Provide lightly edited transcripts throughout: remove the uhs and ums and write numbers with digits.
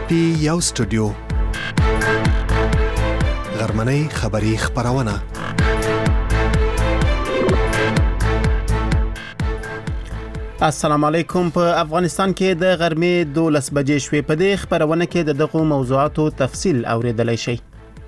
پی یو سټوډیو غرمنۍ خبری خبرونه السلام علیکم. په افغانستان کې د غرمې 12 بجې شوې. په دې خبرونه کې د دغو موضوعاتو تفصیل اوریدلای شئ.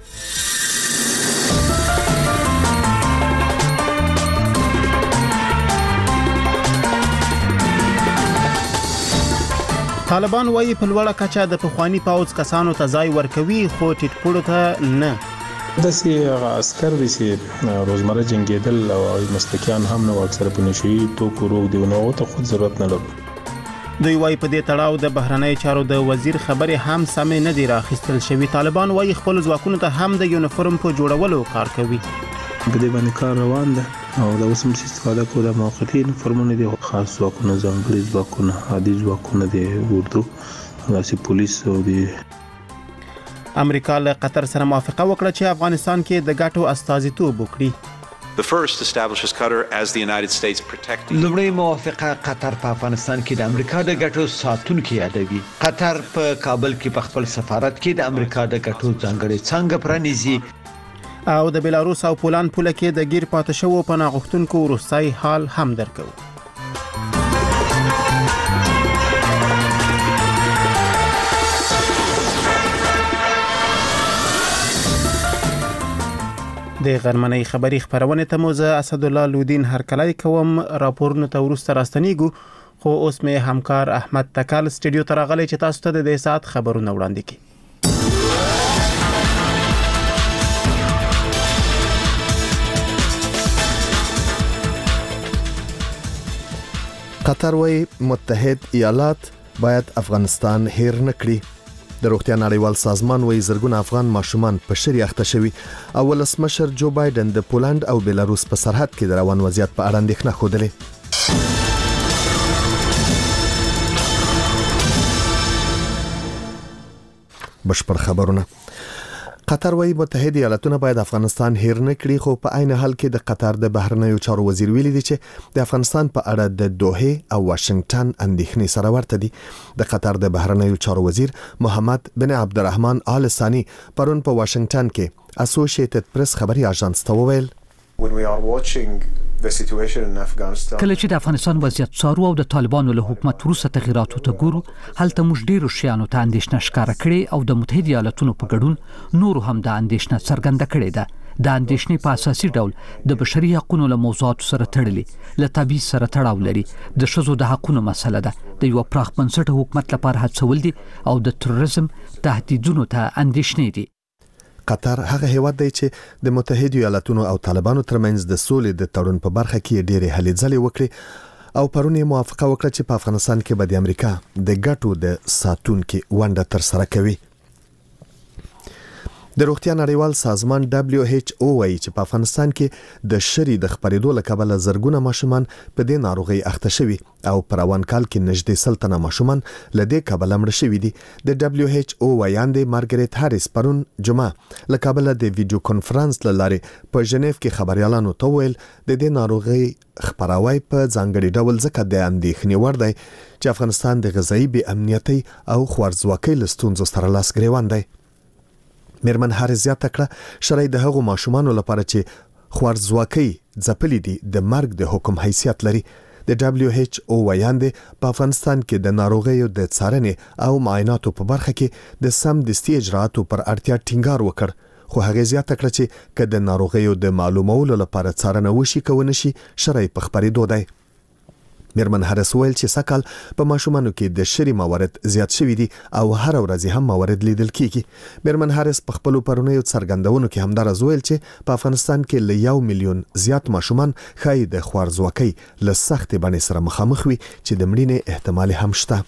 طالبان وايي په لوړه کچه د پخوانی پاوځ کسانو ته ځای ورکوي خو ټیټپوړو ته نه. داسې عسكر دي چې روزمره جنگیدل او مستکیان هم نو اکثر په نشي توکو روغ دی نو ته خود ضرورت نه لري. دوی وايي په دې تړاو د بهرنی چارو د وزیر خبرې هم سمې نه دي راخیستل شوی. طالبان وايي خپل ځواکونو ته هم د یونیفورم په جوړولو کار کوي. په دې باندې کار روان ده او د اوسم استفاده کوله موقتی یونیفورمونه دي، خاص ځواکونه، ځانګړي ځواکونه، عادي ځواکونه دي، اردو داسې پولیس او دي. امریکا له قطر سره موافقه وکړه چې افغانستان کې د ګټو استازیتوب وکړي. The first establishes Qatar as the United States protecting. لومړی موافقه قطر په افغانستان کې د امریکا د ګټو ساتونکي یادوي. قطر په کابل کې په خپل سفارت کې د امریکا د ګټو ځانګړي څنګه پرانیزي او د بیلاروس او پولند پوله کې د گیر پاتې شوو پناه غوښتونکو وروستي حال هم درکو. د غرمنۍ خبری خبرونه ته مو زه اسد الله لودین هرکلای کوم. راپورونه ته ورسته راستنیږو خو اوس مې همکار احمد تکل سټډیو ته راغلی چې تاسو ته د دې ساعت خبرونه وړاندې کړي. قطر وايي متحد ایالات باید افغانستان هیر نکړي. د روغتیا نړیوال سازمان وايي زرګونه افغان ماشومان په شری اخته شوي او ولسمشر جو بایدن د پولند او بیلاروس په سرحد کې د روان وضعیت په اړه اندېښنه خوده. بشپړ خبرونه. قطر وايي متحد ایالاتونه باید افغانستان هیر نه کړي خو په عین حال کې د قطر د بهرنیو چارو وزیر ویلي دی چې د افغانستان په اړه د دوحه او واشنگټن اندېښنې سره ورته دي. د قطر د بهرنیو چارو وزیر محمد بن عبدالرحمن آل ثانی پرون په واشنگټن کې اسوسییټډ پریس خبري اژانس ته وویل کله چې د افغانستان وضعیت څارو او د طالبانو له حکومت وروسته تغیراتو ته ګورو، هلته موږ ډیرو شیانو ته اندېښنه ښکاره کړې او د متحده ایالاتونو په ګډون نور هم د اندېښنه څرګنده کړې ده. د اندېښنې په اساسي ډول د بشري حقوقو له موضوعاتو سره تړلې له تبعیض سره تړاو لري. د ښځو د حقوقو مسله ده. د یو پراخ بنسټه حکومت لپاره هڅول دي او د تروریزم تهدیدونو ته اندېښنې دي. قطر هغه هیواد دی چې د متحده ایالاتونو او طالبانو ترمنځ د سولې د تړون په برخه کې ډېرې هلې ځلې وکړي او پرون یې موافقه وکړه چې په افغانستان کې به د امریکا د ګټو د ساتونکو ونډه تر سره کوي. د روغتیا نړیوال سازمان WHO وايي چې په افغانستان کې د شری د خبرېدو لکبله زرګونه ماشومان په دې ناروغي اخته شوي او پر روان کال کې نږدې 100 ماشومان لدې کبله مړ شوي دي. د WHO وایاندې مارګریټ هاریس پرون جمعه لکبله د ویډیو کانفرنس لاره په ژنیف کې خبريالانو ته ویل د دې ناروغي خبراوي په ځانګړي ډول ځکه د اندېښنې وړ دی چې افغانستان د غذایی بې امنیتي او خوارځواکۍ لستونزو سره لاس ګریوان دی. میرمن هاریس زیاته کړه شرعي د هغو ماشومانو لپاره چې خوارځواکۍ ځپلې دي د مرګ د حکم حیثیت لري. د WHO وایاندې په افغانستان کې د ناروغیو د څارنې او معایناتو په برخه کې د سم دستي اجراءاتو پر اړتیا ټینګار وکړ خو هغه زیاته کړه چې که د ناروغیو د معلومولو لپاره څارنه وشي کوي نشي شرعي په خبرېدو دی. میرمن هاریس ویل چې سکهال په ماشومانو کې د شری موارد زیات شوي دي او هر ورځ هم موارد لیدل کیږي. میرمن هاریس په خپل پرونیو څرګندونو کې همدارز ویل چې په افغانستان کې ل 1 میلیون زیات ماشومان خای د خوارځواکۍ له سخت باندې سره مخامخ وي چې د مړینې احتمال هم شته.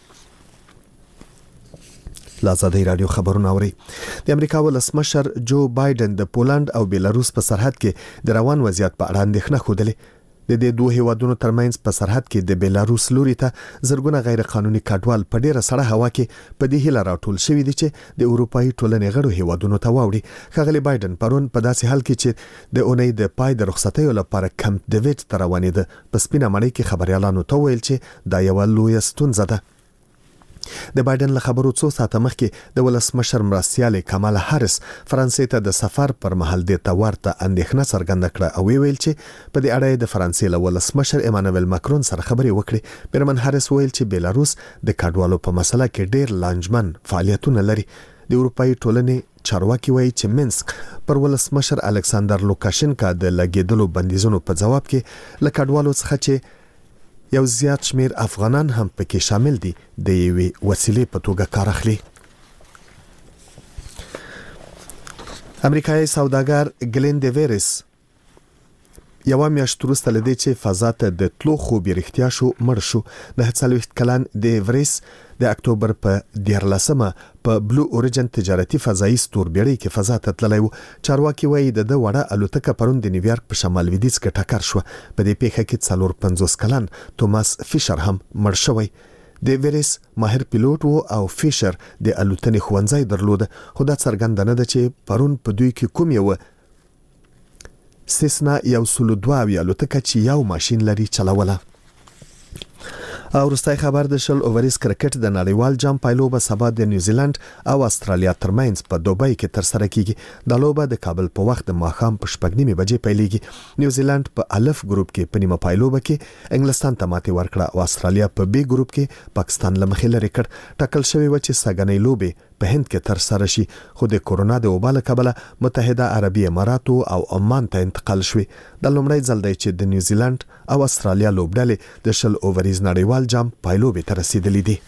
لازادی رادیو خبرونه اوري. د امریکا ولسمشر جو بایدن د پولند او بیلاروس په سرحد کې د روان وضعیت په اړه اندېښنه خوده. د دې دوه هیوادونو ترمنځ په سرحد کې د بیلاروس لوري ته زرګونه غیر قانوني کډوال په ډیره سړه هوا کې په دې هیله راټول شوي دي چې د اروپאי ټولنې غړو هیوادونو ته واوړي. ښاغلی بایدن پرون په داسې حال کې چې د اونۍ د پای د رخصتیو لپاره کمپ ډیویډ ته روانېده په سپینه مړۍ کې خبريالانو ته ویل چې دا یو لوی ستونزه ده. د بایدن له خبرو څو ساعته مخکې د ولسمشر مرستیال کمالا هاریس فرانسې ته د سفر پر مهال د تورته اندېښنه څرګنده کړه او ویل چې په دې اړه د فرانسې له ولسمشر ایمانوئل ماکرون سره خبرې وکړې. بیرمن هاریس ویل چې بیلاروس د کډوالو په مسله کې ډېر لانجمن فعالیتونه لري. د اروپאי ټولنې چارواکي وایي چې منسک پر ولسمشر الکساندر لوکاشنکا د لګیدلو بندیزونو په جواب کې له کډوالو څخه چې یو زیات شمیر افغانان هم پکې شامل دي د یوې وسیلې په توګه کار اخلي. امریکایي سوداګر ګلین ډیویرس یو میاشت وروسته لدی چې فضا ته د تلو خوب رښتیا شو مړ شو. د 40 کلن ډیویرس د اکتوبر په 14مه په بلو اوريجن تجارتي فضایي ستوربېړۍ کې فضا ته تللی و. چارواکي وایي د وړه الوتکه پرون د نیویارک په شمال لویدیځ کې ټکر شو. په دې پیښه کې 450 کلن توماس فیشر هم مړ شوی. د ویرس ماهر پیلوټ وو او فیشر د الوتنې خوندزای درلود. خو دا څرګنده نه ده چې پرون په دوی کې کوم یو سیسنا یو سلو 2 الوتکه چې یو ماشين لري چلوله. او وروستای خبر د شل اووریز کرکټ د نړیوال جام پایلوبه سبا د نیوزیلند او استرالیا ترمنځ په دوبۍ کې تر سره کیږي. د لوبه د کابل په وخت د ماښام په 8:30 بجې پیلېږي. نیوزیلند په الف ګروپ کې په نیمه پایلوبه کې انګلستان ته ماتې ورکړه او استرالیا په بی ګروپ کې پاکستان له مخې لري کړ. ټاکل شوی و چې سګنۍ لوبه په هند کې تر سره شي خو د کورونا د وبا له کبله متحده عربي اماراتو او عمان ته انتقال شوی. د لومړی ځل دی چې د نیوزیلند او استرالیا لوبډلې د شل اووریز نړیوال جام پایلوبې ته رسیدلې دي.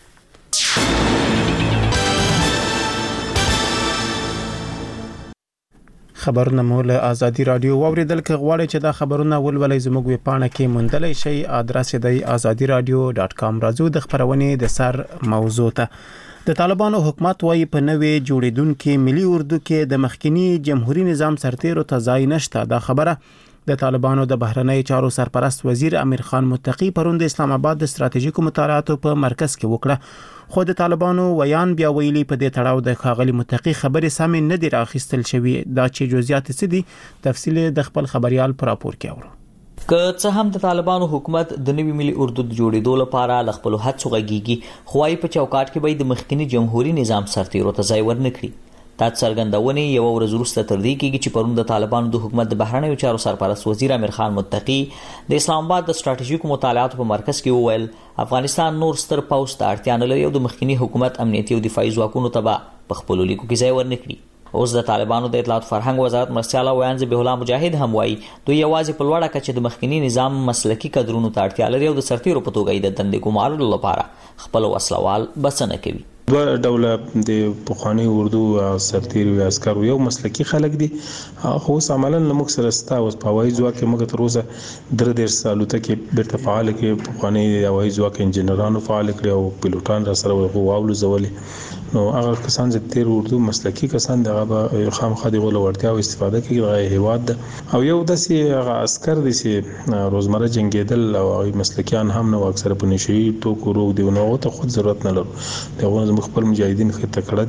خبرونه مو له آزادي رادیو واوریدل. که غواړئ چې دا خبرونه ولولئ زموږ ویب پاڼه کې موندلای شئ. ادرس دی azadiradio.com. راځو د خبرونې د سر موضوع ته. د طالبانو حکومت وايي په نوې جوړیدونکو ملي اردو کې د مخکنی جمهوریت نظام سرتیرو ته ځای نشته. دا خبره د طالبانو د بهرنی چارو سرپرست وزیر امیر خان متقی پرون د اسلام آباد د ستراتیژیکو مطالعاتو په مرکز کې وکړه. خو د طالبانو ویان بیا ویلي په دې تړاو د ښاغلي متقی خبرې سمې نه دي راخیستل شوی. دا چې جزئیات څه دي تفصیل د خپل خبريال پر راپور کې اورو. که څه هم د طالبانو حکومت د نوي ملي اردو د جوړېدو لپاره ل خپل هڅو غږیږي خو وايي په چوکاټ کې به د مخکنی جمهوریت نظام سرتیرو ته ځای ورنکړي. دا څرګندونه یو ورځ وروسته تر دې کېږي چې پرون د طالبانو د حکومت د بهرنیو چارو سرپرست وزیر امیر خان متقی د اسلام آباد د ستراتیژیکو مطالعاتو په مرکز کې وویل افغانستان نور ستر پوځ ته اړتیا نه لري او د مخکنی حکومت امنیتي او دفاعي ځواکونو ته به په خپلو لیکو کې ځای ورنکړي. اوس د طالبانو د اطلاعات فرهنګ وزارت مرستیال ویان ذبیح الله مجاهد هم وایي دوی یوازې په لوړه کچه د مخکنی نظام مسلکي کادرونو ته اړتیا لري او د سرتیرو په توګه د دندې ګمارلو لپاره خپل وسلوال بسنه کوي. دوه ډوله د پخوانی اردو سرتیر او عسكر یو مسلکي خلک دي خو عملاً موږ سره ستا اوس په وایي ځواک کې موږ تر اوسه درې سالو ته کې بیرته فعال کې پخوانی وایي ځواک انجنیرانو فعال کړي او پیلوټان را سره وواولو زولې. نو هغه کسان چې تیر اردو مسلکي کسان دغه خامخا دی ول ورتیا او استفاده کوي د هیواد او یو داسې هغه عسكر دي چې روزمره جنگیدل او مسلکیان هم نو اکثر په نشي توکو روغ دی نو ته خود ضرورت نه لرو. دغه زموږ خپل مجاهدین خې تکړه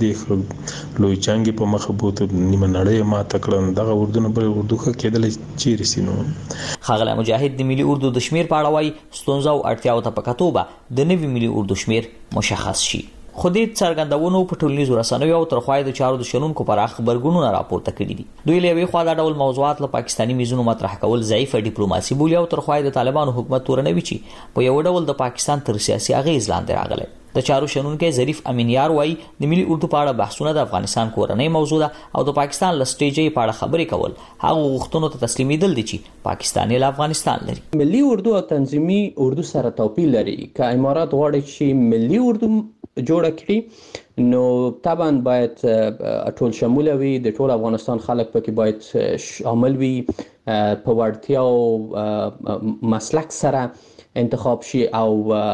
دي لوی چانګي په مخ بوت نیمه نړۍ ما تکړه دغه اردو نه بل اردو کېدل چیرې سينو. خاغله مجاهد د ملي اردو د شمیر په اړه وايي ستونزه او اړتیاو ته پکاتوبه د نوي ملي اردو شمیر مشخص شي. خو دې څرګندونو په ټولنیزو رسنیو او ترخوای د چارو د شنونکو پر اخ خبرګونونه راپورته کړي دي. دوی له وی خوا دا ډول موضوعات له پاکستاني میزونو مطرح کول ضعیفه ډیپلوماسي بولي او ترخوای د طالبانو حکومت تورنوي چې په یو ډول د پاکستان تر سیاسي اغیز لاندې راغلی. د چارو شنونکو ظریف امینیار وایي د ملي اردو په اړه بحثونه د افغانستان کورنۍ موضوع ده او د پاکستان له سټیجې په اړه خبرې کول هغه غوښتنو ته تسلیمیدل دي چې پاکستان له افغانستان لري. ملي اردو او تنظیمي اردو سره توپیر لري. که امارات غواړي چې ملي اردو جوړه کړي نو طبعا باید ټول شمول وي د ټول افغانستان خلک پکې باید شامل وي په وړتیا او مسلک سره انتخاب شي او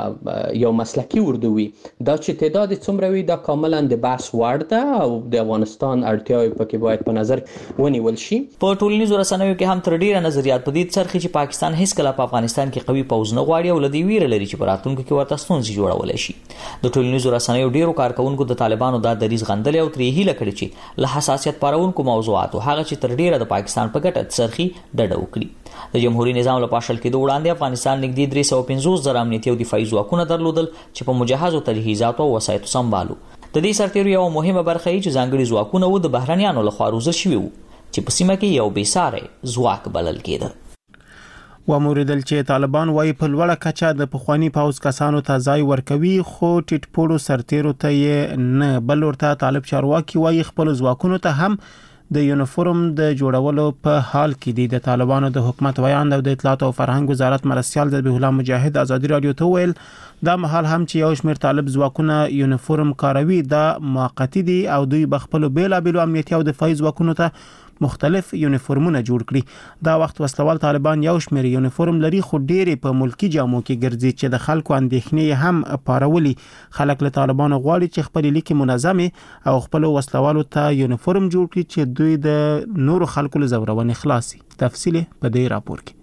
یو مسلکی اردو وي. دا چې تعداد څومره وي دا کاملا د بحث وړ ده او د افغانستان اړتیاوې پکې باید په نظر ونیول شي. په ټولنیزو رسنیو کې هم تر ډیره نظریات په دې څرخي چې پاکستان هیڅ کله په افغانستان کې قوي پوځ نه غواړي او لدی ویره لري چې په راتلونکي کې ورته ستونزې جوړولای شي. د ټولنیزو رسنیو ډیرو کارکونکو د طالبانو دا دریز غندل او ترې هیله کړې چې له حساسیت پارونکو موضوعاتو هغه چې تر ډیره د پاکستان په ګټه څرخي ډډه وکړي. د جمهوریت نظام له پاشل کېدو وړاندې افغانستان نږدې 350,000 امنیتي او دفاعي ځواکونه درلودل چې په مجهزو تجهیزاتو او وسایطو سمبالو. د دې سرتیرو یو مهمه برخه یې چې ځانګړي ځواکونه وو د بهرنیانو لخوا روزل شوي وو چې په سیمه کې یو بېساری ځواک بلل کېده. وموریدل چې طالبان وايي په لوړه کچه د پخوانی پاوز کسانو ته ځای ورکوي، خو ټیټ پوړو سرتیرو ته یې نه، بل ورته طالب چارواکي وايي خپل ځواکونو ته هم د یونیفورم د جوړولو په حال کې دي. د طالبانو د حکومت ویاند او د اطلاعات او فرهنګ وزارت مرستيال ذبیح الله مجاهد ازادي رادیو ته ویل دا مهال هم چې یو شمېر طالب ځواکونه یونیفورم کاروي دا موقتی دي او دوی بخپل بیلابیلو امنیتي او دفاعي ځواکونو ته مختلف یونیفورمونه جوړ کړي. دا وخت وسلوال طالبان یو شمېر یونیفورم لري خو ډېرې په ملکی جامو کې ګرځي چې د خلکو اندېښنې هم پارولي. خلک له طالبانو غواړي چې خپل لیکي منظمه او خپل وسلوالو ته یونیفورم جوړ کړي چې دوی د نورو خلکو له زورونې خلاصي. تفصیل په دې راپور کې.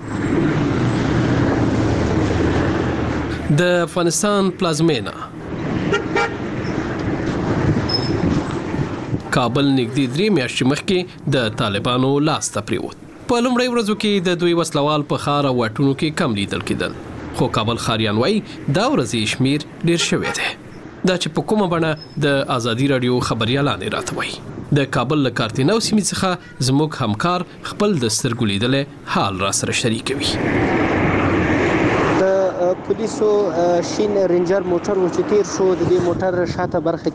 د افغانستان پلازمینه کابل نږدې 3 میاشتې مخکې د طالبانو لاس ته پریوت. په لومړۍ ورځو کې د دوی وسلوال په ښار او واټونو کې کم لیدل کېدل، خو کابل ښاریان وایي دا ورځې شمیر ډیر شوی دی. دا چې په کومه بڼه د ازادي رادیو خبريالانې راته وایي. د کابل له کارتینو سیمې څخه زموږ همکار خپل د سترګو لیدلې حال را سره شریکوي. پولیسو شین رینجر موټر و چې تیر شو، د دې موټر شاته برخه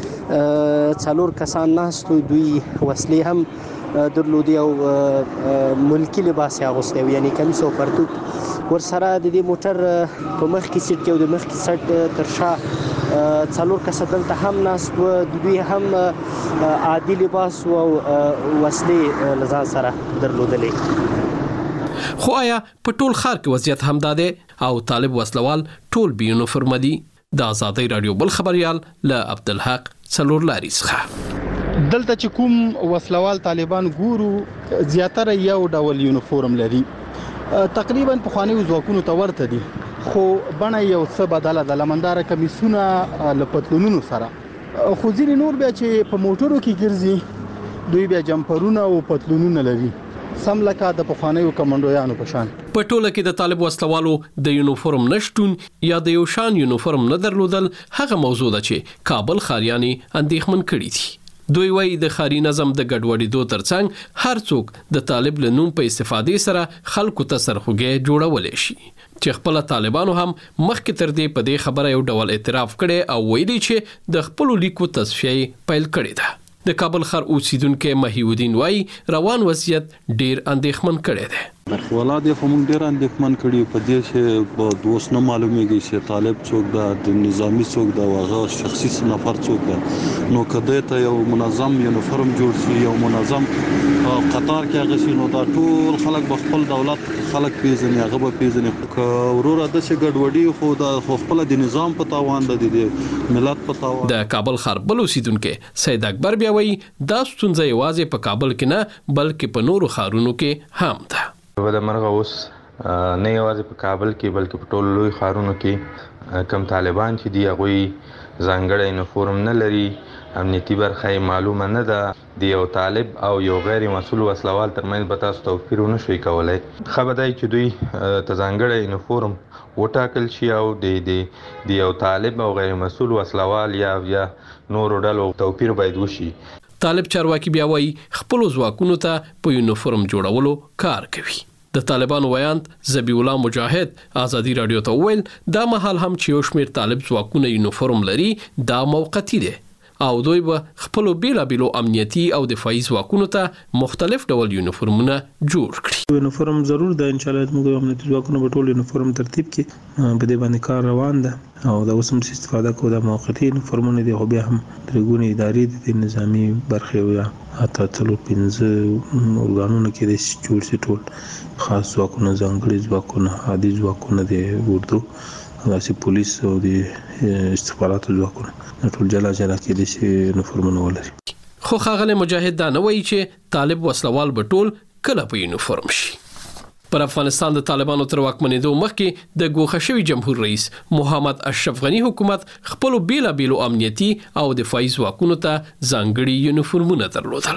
کې 4 کسان ناستو، دوی وسلې هم درلودي او ملکی لباس یې اغوستی، یعنی کمیس او پرتوک ورسره. د دې موټر په مخ کې سیټ کې او د مخ کې سټ تر شا 4 کس دلته هم ناست و، دوی هم عادي لباس او وسلې لزان سره درلودلې. خو آیا په ټول ښار کې وضعیت همدا دی او طالب وسلوال ټول بې یونیفورم دي؟ د ازادي رادیو بل خبريال له عبدالحق څلور لاري څخه دلته چې کوم وسلوال طالبان ګورو زیاتره یو ډول یونیفورم لري، تقریبا په خواني ځواکونو ته ورته دي، خو بڼه یو څه بدله ده، لمندار کمیسونه له پتلونونو سره. خو ځینې نور بیا چې په موټرو کې ګرځي دوی بیا جمپرونه او پتلونونه لري، سم لکه د پخوانیو کمانډویانو په شان. په ټوله کې د طالب وسلوالو د یونیفورم نشټون یا د یو شان یونیفورم نه درلودل هغه موضوع ده چې کابل ښاریانی اندېښمن کړي دي. دوی وایي د ښاري نظم د ګډوډېدو ترڅنګ هر څوک د طالب له نوم په استفادې سره خلکو ته سرخوږی جوړولی شي، چې خپل طالبانو هم مخکې تر دې په دې خبره یو ډول اعتراف کړي او ویلي چې د خپل لیکو تصفیه پیل کړې ده. د کابل ښار اوسیدونکو مهیودین وایي روان وضعیت ډیر اندېښمن کړی دی. ولادت خو موږ ډیر اندېښمن کړي په دې چې په دوس نه معلومیږي چې طالب څوک ده، د نظامی څوک ده، واغه شخصي نفر څوک ده. نو کده ته یو منظم یونیفورم جوړ شي، یو منظم قطار کې هغه شي، نو دا ټول خلک په خپل دولت خلک پیژني، هغه به پیژني. وروره د څه ګډوډي خو د خپل د نظام په تاوان ده، د ملت په تاوان. د کابل ښار بل اوسیدونکو سید اکبر بیا وایي دا ستونزه یوازې په کابل کې نه بلکې په نورو ښارونو کې هم ده. د مرغه اوس نه یوازې په کابل کې بلکې په ټولو لوی ښارونو کې کم طالبان چې دی هغوی ځانګړی یونیفورم نه لري، امنیتي برخه یې معلومه نه ده. د یو طالب او یو غیر مسؤل وسلوال ترمنځ به تاسو توپیر ونه شئ کولی. ښه به دی چې دوی ته ځانګړی یونیفورم وټاکل شي او د یو طالب او غیر مسؤل وسلوال یا نورو ډلو توپیر باید وشي. طالب چارواکي بیا وایي خپل ځواکونو ته په یونیفورم جوړولو کار کوي. د طالبانو ویاند ذبیح الله مجاهد ازادي رادیو ته ویل دا مهال هم چې یو شمېر طالب ځواکونه یونیفورم لري دا موقتی دی او دوی به خپل بیلابیلو امنیتي او دفاعي ځواکونو ته مختلف ډول یونیفورمونه جوړ کړي. یونیفورم ضرور ده، ان شاء الله موږ امنیتي ځواکونه په ټول یونیفورم ترتیب کې په دې باندې کار روان ده او دا اوس هم استفاده کوو د موقتی یونیفورمونو دي، خو بیا هم درګونې ادارې د نظامی برخې یا حتی 4-5 ارګانونو کې د جوړ شي ټول خاص ځواکونه، ځانګړي ځواکونه، عادي ځواکونه د اردو، داسې پولیس او د استخباراتو ځواکونه ټول جلا کې د یونیفورمونه ولري. خو ښاغلی مجاهد دا نه وایي چې طالب وسلوال به ټول کله په یونیفورم شي. پر افغانستان د طالبانو تر واکمنېدو مخکې د ګوښه شوي جمهور رئیس محمد اشرف غنی حکومت خپل بیلابیلو امنیتي او دفاعي ځواکونو ته ځانګړي یونیفورمونه درلودل،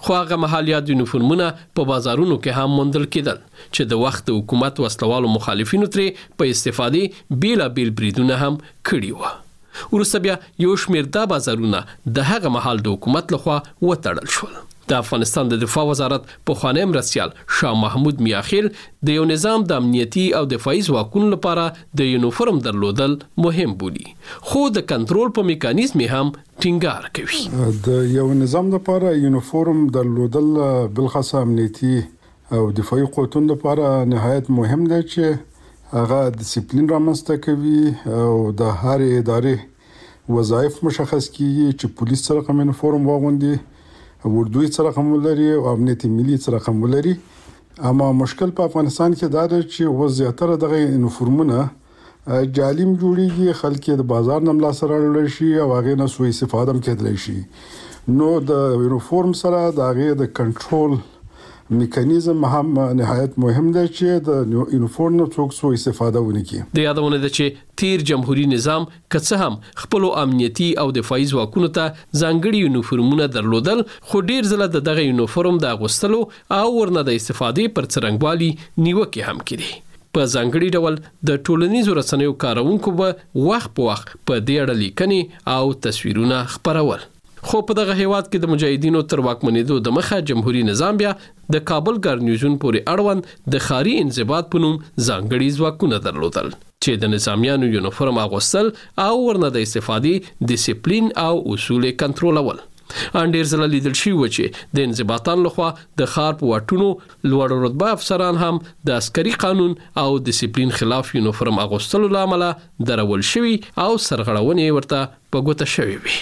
خو هغه مهالیات یونیفورمونه په بازارونو کې هم موندل کېدل چې د وخت حکومت وسلوالو مخالفینو ترې په استفادې بیلابیل بریدونه هم کړي وو. وروسته بیا یو شمېر دا بازارونه د هغه مهال د حکومت لخوا وتړل شول. د افغانستان د دفاع وزارت پخوانی مرستیال شاه محمود میاخیل د یو نظام د امنیتي او دفاعي ځواکونو لپاره د یونیفورم درلودل مهم بولي، خو د کنټرول په میکانیزم هم ټینګار کوي. د یو نظام لپاره یونیفورم درلودل بلخص امنیتي او دفاعي قوتونو لپاره نهایت مهم دی چې هغه ډیسپلین رامنځته کوي او د هر ادارې وظایف مشخص کیږي چې پولیس سره کوم یونیفورم واغوندي، وردوی سره کوم لري او امنیتي ملي سره کوم لري. اما مشکل په افغانستان کې دا دی چې وزیاتره دغه یونیفورمونه جالیم جوړیږي، خلک د بازار نه ملا سره لړل شي او هغه نه سوء استفاده هم کېدلی شي. نو د یونیفورم سره د هغه د کنټرول میکانیزم هم نهایت مهم دی چې د یونیفورم نو څوک سوء استفاده ونه کړي. د یادونه ده چې تیر جمهوریت نظام که څه هم خپل امنیتي او دفاعي ځواکونو ته ځانګړي یونیفورمونه درلودل، خو ډیر ځله دغه یونیفورم د اغوستلو او ورنه د استفادې پر څرنګوالي نیوکې هم کړي. په ځانګړي ډول د ټولنیزو رسنیو کارونکو به وخت په وخت په دې اړه لیکنې او تصویرونه خپرول. خو په دغه هیواد کې د مجاهدینو تر واکمنېدو د مخه جمهوریت نظام بیا د کابل ګارنیزون پورې اړوند د خاري انضباط په نوم ځانګړي ځواکونه درلودل چې د نظامیانو یونیفورم اغوستل او ورنه د استفادې ډیسپلین او اصول کنټرولول. ان ډیر زله لیدل شي و چې د انضباطاتو لخوا د خار په واټونو لوړ رتبه افسران هم د عسکري قانون او ډیسپلین خلاف یونیفورم اغوستلو لامل درول شوی او سرغړونې ورته په ګوته شوی وي.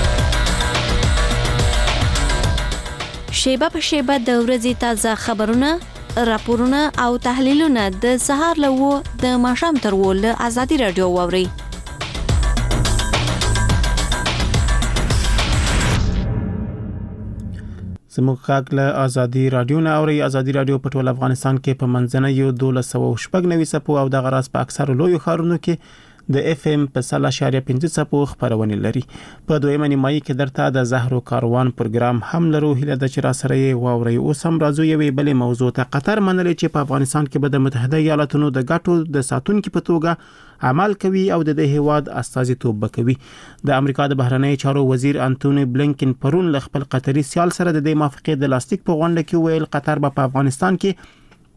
شیبه په شیبه د ورځې تازه خبرونه، راپورونه او تحلیلونه د سهار له د ماښام تر له ازادي رادیو واوري. زموږ غږ له ازادي رادیو نه اوري. ازادي رادیو په ټول افغانستان کې په منځنۍ 1290 څپو او د غراس په اکثر لویو ښارونو کې د اف ام په 0.5 څپو خبرونه لري. په دویمه نیمایي کې درته د زهرو کاروان پروګرام هم لرو. هله د چر سره یې واوري. اوس هم راځو یوې بلې موضوع ته. قطر منلې چې په افغانستان کې به د متحده ایالاتونو د ګټو د ساتونکو په توګه عمل کوي او د هیواد استازیتوب وکوي. د امریکا د بهرنی چارو وزیر انټونی بلینکن پرون ل خپل قطري سیال سره د موافقې د لاستیک په غونډه کې ویل قطر به په افغانستان کې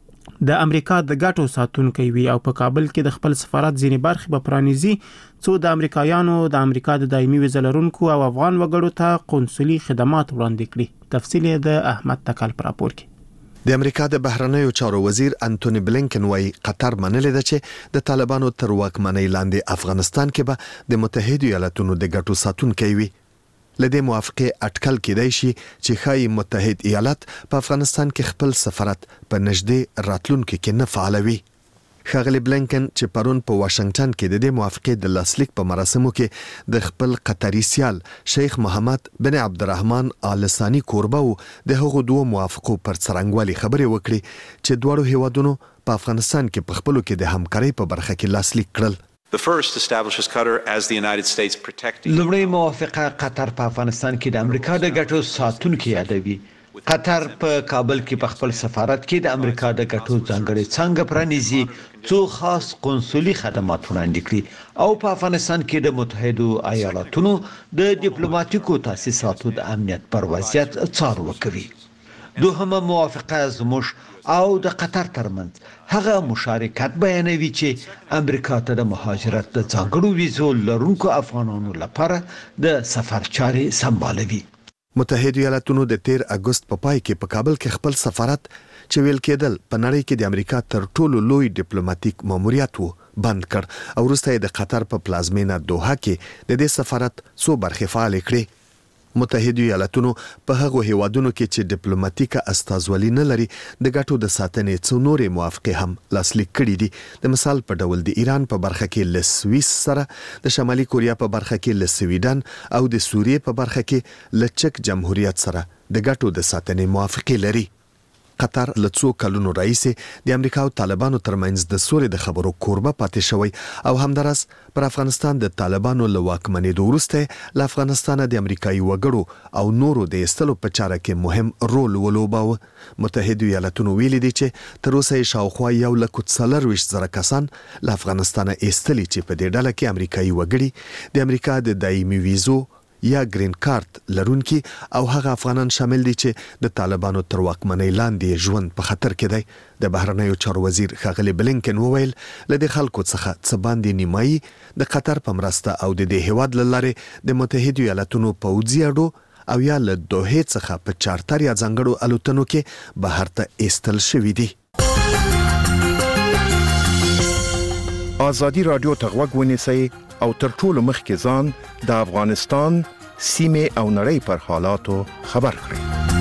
د امریکا د ګټو ساتونکي وي او په کابل کې د خپل سفارت ځینې برخې به پرانیزي څو د امریکایانو د امریکا د دایمي ویزه لرونکو او افغان وګړو ته قونسلي خدمات وړاندې کړي. تفصیل د احمد تکل پر راپور کې. د امریکا د بهرنیو چارو وزیر انټونی بلینکن وايي قطر منلې ده چې د طالبانو تر واکمنۍ لاندې افغانستان کې به د متحده ایالاتونو د ګټو ساتونکي وي. لدې موافقه اټکل کېدای شي چې خای متحد ایالات په افغانستان کې خپل سفارت په نږدې راتلونکو کې نه فعالوي. ښاغلی بلینکن چې پرون په واشنگټن کې د دې موافقه د لاسلیک په مراسمو کې د خپل قطري سیال شیخ محمد بن عبدالرحمن آل ثانی کوربه د هغو دوه موافقو پر څرنګوالي خبرې وکړي چې دواړو هیوادونو په افغانستان کې په خپلو کې د همکارۍ په برخه کې لاسلیک کړل. The first establishes Qatar as the United States protecting. لومړی موافقه قطر په افغانستان کې د امریکا د ګټو ساتونکي یادوي. قطر په کابل کې په خپل سفارت کې د امریکا د ګټو ځانګړي څنګه پرانیزي څو خاص قونسلي خدمات وړاندې کړي او په افغانستان کې د متحده ایالاتونو د ډیپلوماټیکو تاسیساتو د امنیت پر وضعیت څارنه کوي. دوهمه موافقه زموږ او د قطر ترمنځ هغه مشارکت بیانوي چې امریکا ته د مهاجرت د ځانګړو ویزو لرونکو افغانانو لپاره د سفر چارې سمبالوي. متحده ایالاتونو د 13 اگست په پای کې په کابل کې خپل سفارت چې ویل کېدل په نړۍ کې د امریکا تر ټولو لوی ډیپلوماټیک ماموریت بند کړ او وروسته د قطر په پلازمینه دوحه کې د دې سفارت څو برخې فعال کړې. متحده ایالاتونو په هغو هیوادونو کې چې ډیپلوماټیکه استازولي نه لري د ګټو د ساتنې څو نورې موافقې هم لاسلیک کړې دي. د مثال په ډول د ایران په برخه کې له سویس سره، د شمالي کوریا په برخه کې له سویډن او د سوریې په برخه کې له چک جمهوریت سره د ګټو د ساتنې موافقې لري. قطر له څو کلونو راهیسې د امریکا او طالبانو ترمنځ د سولې د خبرو کوربه پاتې شوی او همدارس پر افغانستان د طالبانو له واکمنېدو وروسته له افغانستان د امریکایي وګړو او نورو د ایستلو په چاره کې مهم رول ولوباوه. متحده ایالاتونو ویلي دي چې تر اوسه یې شاوخوا 1,40,000 کسان له افغانستانه ایستلي چې په دې ډله کې امریکایي وګړي د امریکا د دایمي ویزو یا گرین کارت لرونکي او هغه افغانان شامل دي چې د طالبانو تر واکمنۍ لاندې ژوند په خطر کې دی. د بهرنیو چارو وزیر ښاغلی بلینکن وویل له دې خلکو څخه څه باندې نیمایي د قطر په مرسته او د دې هیواد له لارې د متحده ایالاتونو پوځي اډو او یا له دوحې څخه په چارتر یا ځانګړو الوتنو کې بهر ته ایستل شوي دي. ازادي رادیو ته غوږ ونیسئ او تر ټولو مخکې ځان د افغانستان سیمه او نړۍ پر حالاتو خبر کړئ.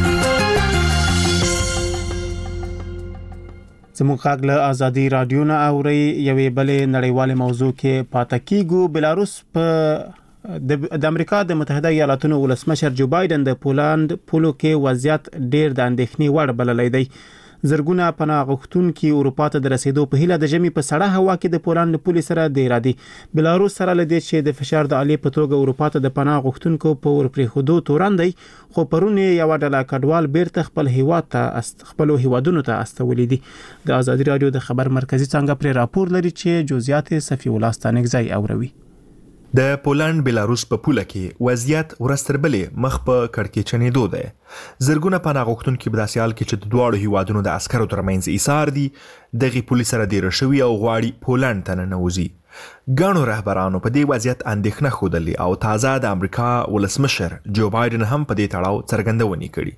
زموږ غږ له ازادي رادیو نه اوري. یوې بلې نړیوالې موضوع کې پاتې کیږو. بلاروس په د امریکا د متحده ایالاتونو ولسمشر جو بایدن د پولند پولو کې وضعیت ډیر د اندېښنې وړ بللی دی. زرګونه پناه غوښتونکي اروپا ته د رسیدو په هیله د ژمي په سړه هوا کې د پولند پولې سره د ارادي بلاروس سره لدی چې د فشار د عالی په توګه اروپا ته د پناه غوښتونکو په ورپریښودو تورن دی، خو پرون یو ډله کډوال بیرته خپل هیواد ته خپل هیوادونو ته استولې دي. د ازادي رادیو د خبر مرکزی څنګه پر راپور لري چې جزئیات صفی الله ستانګزای اوروي. د پولند بلاروس په پوله کې وضعیت ورستربلې مخ په کړکېچنېدو دی. زرګونه پناه غوښتونکي په داسې حال کې چې د دواړو هیوادونو د عسکرو ترمنځ ایثار دي دغه پولیس سره ډیر شوی او غواړي پولند ته ننوځي. ګڼو رهبرانو په دې وضعیت اندېښنه ښودلې او تازه د امریکا ولسمشر جو بایدن هم په دې تړاو څرګندونې کړي.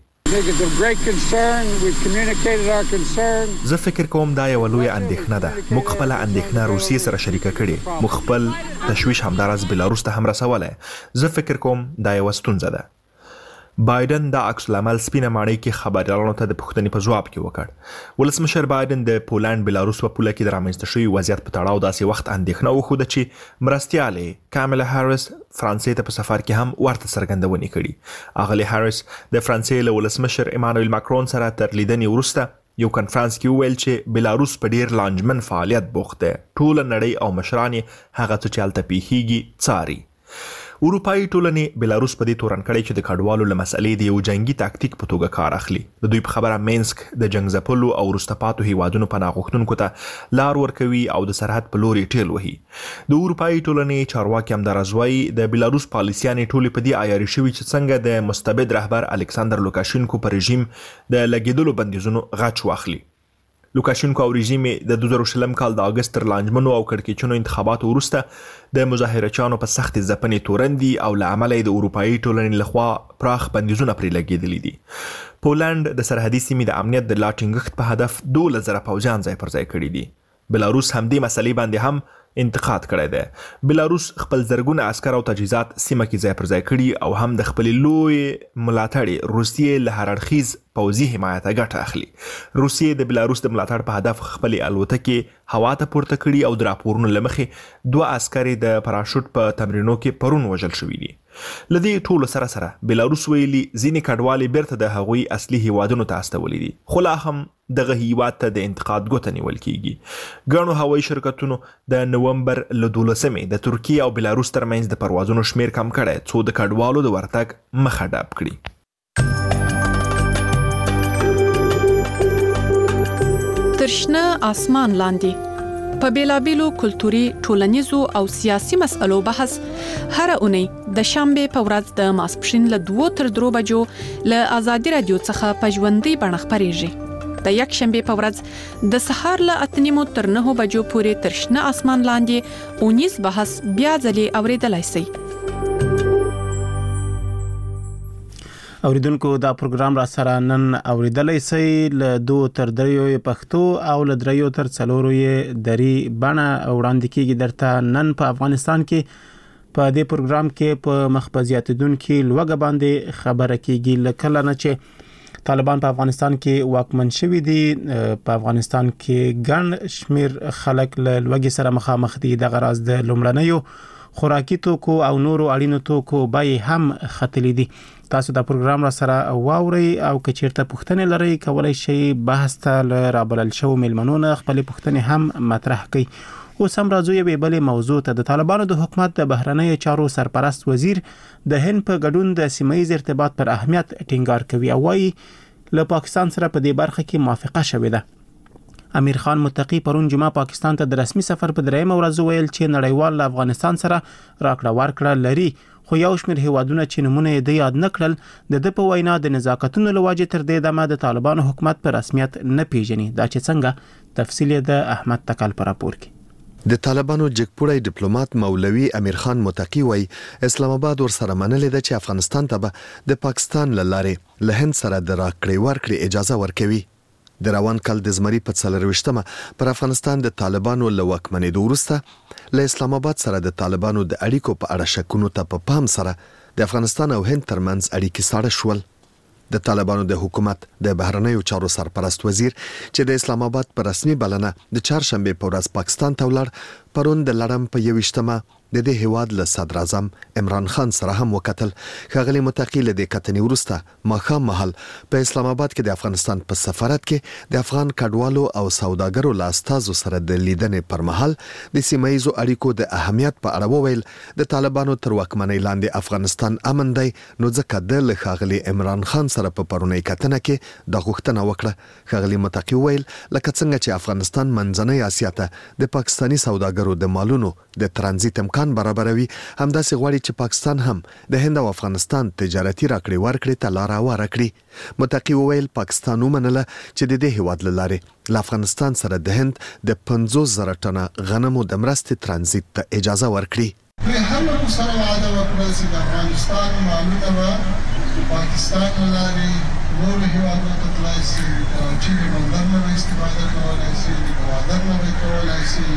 زه فکر کوم دا یو لوی اندېښنه ده. موږ خپل اندېښنه روسیې سره شریکه کړې. موږ خپل تشویش همدارس بلاروس ته هم رسولی. زه فکر کوم دا یو ستونزه ده. بایدن د عکس العمل سپینه ماڼۍ کې خبريالانو ته د پوښتنې په ځواب کې وکړ. ولسمشر بایدن د پولند بلاروس په پوله کې د رامنځته شوي وضعیت په تړاو داسې وخت اندېښنه وښوده چې مرستیالې کاملا هاریس فرانسې ته په سفر کې هم ورته څرګندونې کړي. اغلې هاریس د فرانسې له ولسمشر ایمانوئل ماکرون سره تر لیدنې وروسته یو کنفرانس کې وویل چې بلاروس په ډیر لانجمن فعالیت بوخت دی. ټول نړۍ او مشران هغه څه چې هلته پیښیږي څاري. اروپایي ټولنې بلاروس په دې تورن کړی چې د کډوالو له مسلې د یو جنگي تاکتیک په توګه کار اخلي. د دوی په خبره مینسک د جنگ ځپلو او وروسته پاتو هیوادونو پناه غوښتونکو ته لار ورکوي او د سرحد په لوري ټیل وهي. د اروپایي ټولنې چارواکي همداراز وایي د بلاروس پالیسیانې ټولې په دې عیاري شوي چې څنګه د مستبد رهبر الکساندر لوکاشینکو په رژیم د لګیدلو بندیزونو غچ واخلي. لوکاشینکو او رژیم د 2020 کال د اگست تر لانجمنو او کړکېچنو انتخاباتو وروسته د مظاهرچیانو په سخت ځپنې تورن دي او له امله د اروپایي ټولنې لخوا پراخ بندیزونه پرې لګېدلي دي. پولند د سرحدي سیمې د امنیت د لا ټینګښت په هدف 12,000 پوځیان ځای پر ځای کړي دي. بلاروس همدې مسلې باندې هم انتقاد کړی دی. بلاروس خپل زرګونه عسکر او تجهیزات سیمه کې ځای پر ځای کړي او هم د خپل لوی ملاتړ روسیې له هر اړخیز پوځي حمایت ګټه اخلي. روسیې د بلاروس د ملاتړ په هدف خپل الوتکې هوا ته پورته کړي او د راپورونو له مخې 2 عسکر د پراشوټ په تمرینو کې پرون وژل شوي دي. لدې ټولو سره بلاروس ویلي ځینې کډوالې بیرته د هغوی اصلي هیوادونو ته استولي دي، خو لا هم دغه هیواد ته د انتقاد ګوته نیول کیږي. ګڼو هوایي شرکتونو د نومبر له 12 د ترکیې او بلاروس ترمنځ د پروازونو شمیر کم کړی څو د کډوالو د ورتګ مخه ډب کړي. ترشنه اسمان لاندې په بیلابیلو کلتوري، ټولنیزو او سیاسي مسئلو بحث هر اونۍ د شنبه په ورځ د ماسپښین له 2 تر 3 بجو له ازادي رادیو څخه په ژوندۍ بڼه خپرېږي. د یک شنبه په ورځ د سهار له 8 تر 9 بجو پورې ترشنه اسمان لاندې اونیز بحث بیا ځلې اوریدلای شئ. اوریدونکو دا پروګرام را سره نن اوریدلای شئ له 2 تر 3 پښتو او له 3 تر 4 دری بڼه وړاندې کیږي. درته نن په افغانستان کې په دې پروګرام کې په مخبزیاتدونکو لوګه باندې خبره کیږي. لکه نه چې طالبان په افغانستان کې واکمن شوي دي. په افغانستان کې ګڼ شمیر خلک له لوګي سره مخامخ دي. د غراض د لومړنیو خوراکي توکو او نورو اړینو توکو بیې هم ختلې دي. تاسو دا پروګرام را سره واوري او که چیرته پوښتنې لرئ کولای شئ بحث ته رابلل شو میلمنونه خپل پوښتنې هم مطرح کړئ. اوس هم راځو یوې بلې موضوع ته. د طالبانو د حکومت د بهرنیو چارو سرپرست وزیر د هند په ګډون د سیمایي ارتباط پر اهمیت ټینګار کوي او وايي له پاکستان سره په دې برخه کې موافقه شوې ده. امیر خان متقی پرون جمعه پاکستان ته د رسمي سفر په درېمه ورځ ویل چې نړیوال له افغانستان سره راکړه ورکړه لري، خو یو شمېر هیوادونه چې نمونه یې یاد نه کړل د په وینا د نزاکتونو له وجې تر دې دمه د طالبانو حکومت په رسمیت نه پیژني. دا چې څنګه تفصیل د احمد تکل پر راپور کې. د طالبانو جګپوړی ډیپلوماټ مولوي امیر خان متقی وای اسلام آباد ورسره منلې ده چې افغانستان ته به د پاکستان لاره له هند سره د راکړې ورکړې اجازه ورکوي. د روان کال د زمري په 24مه پر افغانستان د طالبانو له واکمنېدو وروسته له اسلام آباد سره د طالبانو د اړیکو په اړه شکونو ته په پام سره د افغانستان او هند ترمنځ اړیکې ساړه شول. د طالبانو د حکومت د بهرنیو چارو سرپرست وزیر چې د اسلام آباد په رسمي بلنه د چهارشنبه په ورځ پاکستان ته ولاړ پرون د لړم په 21مه د دې هیواد له صدر اعظم عمران خان سره هم وکتل. ښاغلي متقی له دې کتنې وروسته ماښام مهال په اسلام آباد کې د افغانستان په سفارت کې د افغان کډوالو او سوداګرو له استازو سره د لیدنې پر مهال د سیمایي اړیکو د اهمیت په اړه وویل. د طالبانو تر واکمنۍ لاندې افغانستان امن دی، نو ځکه د ښاغلي عمران خان سره په پرونی کتنه کې د غوښتنه وکړه. ښاغلي متقی ویل لکه څنګه چې افغانستان منځنۍ اسیا ته د پاکستانی سوداګرو د مالونو د ترانزیت امکان برابروي، همداسې غواړي چې پاکستان هم د هند او افغانستان تجارتي راکړې ورکړې ته لار هواره کړي. متقی وویل پاکستان ومنله چې د دې هیواد له لارې له افغانستان سره د هند د 50,000 ټنه غنمو د مرستې ترانزیت ته اجازه ورکړي. هم سره وعده وکړه چې د افغانستان مالونه به پاکستان له لارې نور هیوادونو ته تلای شي، کراچي د بندر نه به استفاده کولای شي، د ګوادر نه به کولای شي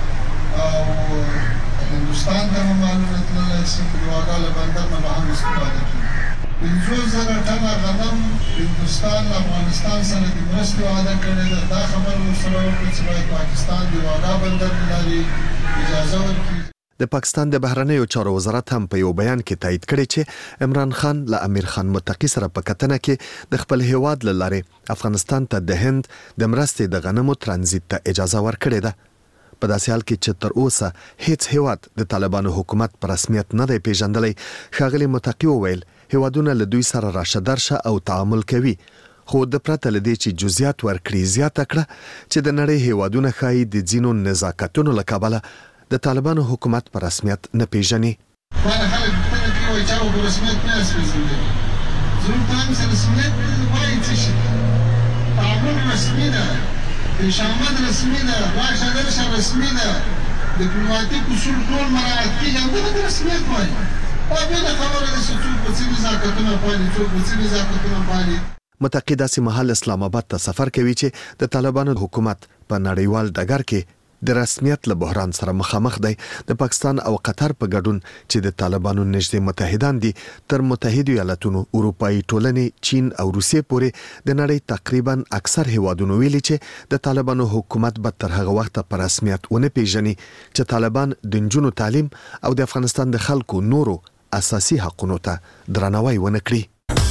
او هندوستان ته مالونه تللی شي، د واګا له بندر نه به هم استفاده کړي. 50,000 ټنه غنم هندوستان له افغانستان سره د مرستې وعده کړې ده. دا خبر ورسره وکړه چې باید پاکستان د واګا بندر له لارې اجازه ورکړي. د پاکستان د بهرنیو چارو وزارت هم په یو بیان کې تایید کړی چې عمران خان له امیر خان متقی سره په کتنه کې د خپل هیواد له لارې افغانستان ته د هند د مرستې د غنمو ترانزیت ته اجازه ورکړې ده. په داسې حال کې چې تر اوسه هیڅ هیواد د طالبانو حکومت په رسمیت نه دی پیژندلی. ښاغلي متقی وویل هیوادونه له دوی سره راشه درشه او تعامل کوي، خو د پرته له دې چې جزئیات ورکړي زیاته کړه چې د نړۍ هیوادونه ښایي د ځینو نزاکتونو له کبله د طالبانو حکومت په رسمیت نه پیژني. باندې خلک پوښتنه کوي چې په رسمیت نه پیژني. زموږ په هم سره رسمیت وایي څه شي، تعامل رسمي ده، شامل رسمي ده، راشه درشه رسمي ده، ډیپلوماټیک اصول ټول مراعات کیږي، دا د رسمیت وایي. او بیا خبره ده چې څوک په څه نزاکتونه پالي، څوک په څه نزاکتونه پالي. متقی داسې مهال اسلام آباد ته سفر کوي چې د طالبانو حکومت په نړیوال ډګر کې د رسمیت له بحران سره مخامخ دی. د پاکستان او قطر په ګډون چې د طالبانو نږدې متحدان دي تر متحده ایالاتونو، اروپאי ټولنې، چین او روسیې پورې د نړۍ تقریبا اکثر هیوادونو ویلي چې د طالبانو حکومت به تر هغه وخت په رسمیت ونه پیژني چې طالبان د نجونو تعلیم او د افغانستان د خلکو نورو اساسي حقوقو ته درناوی ونه کړي.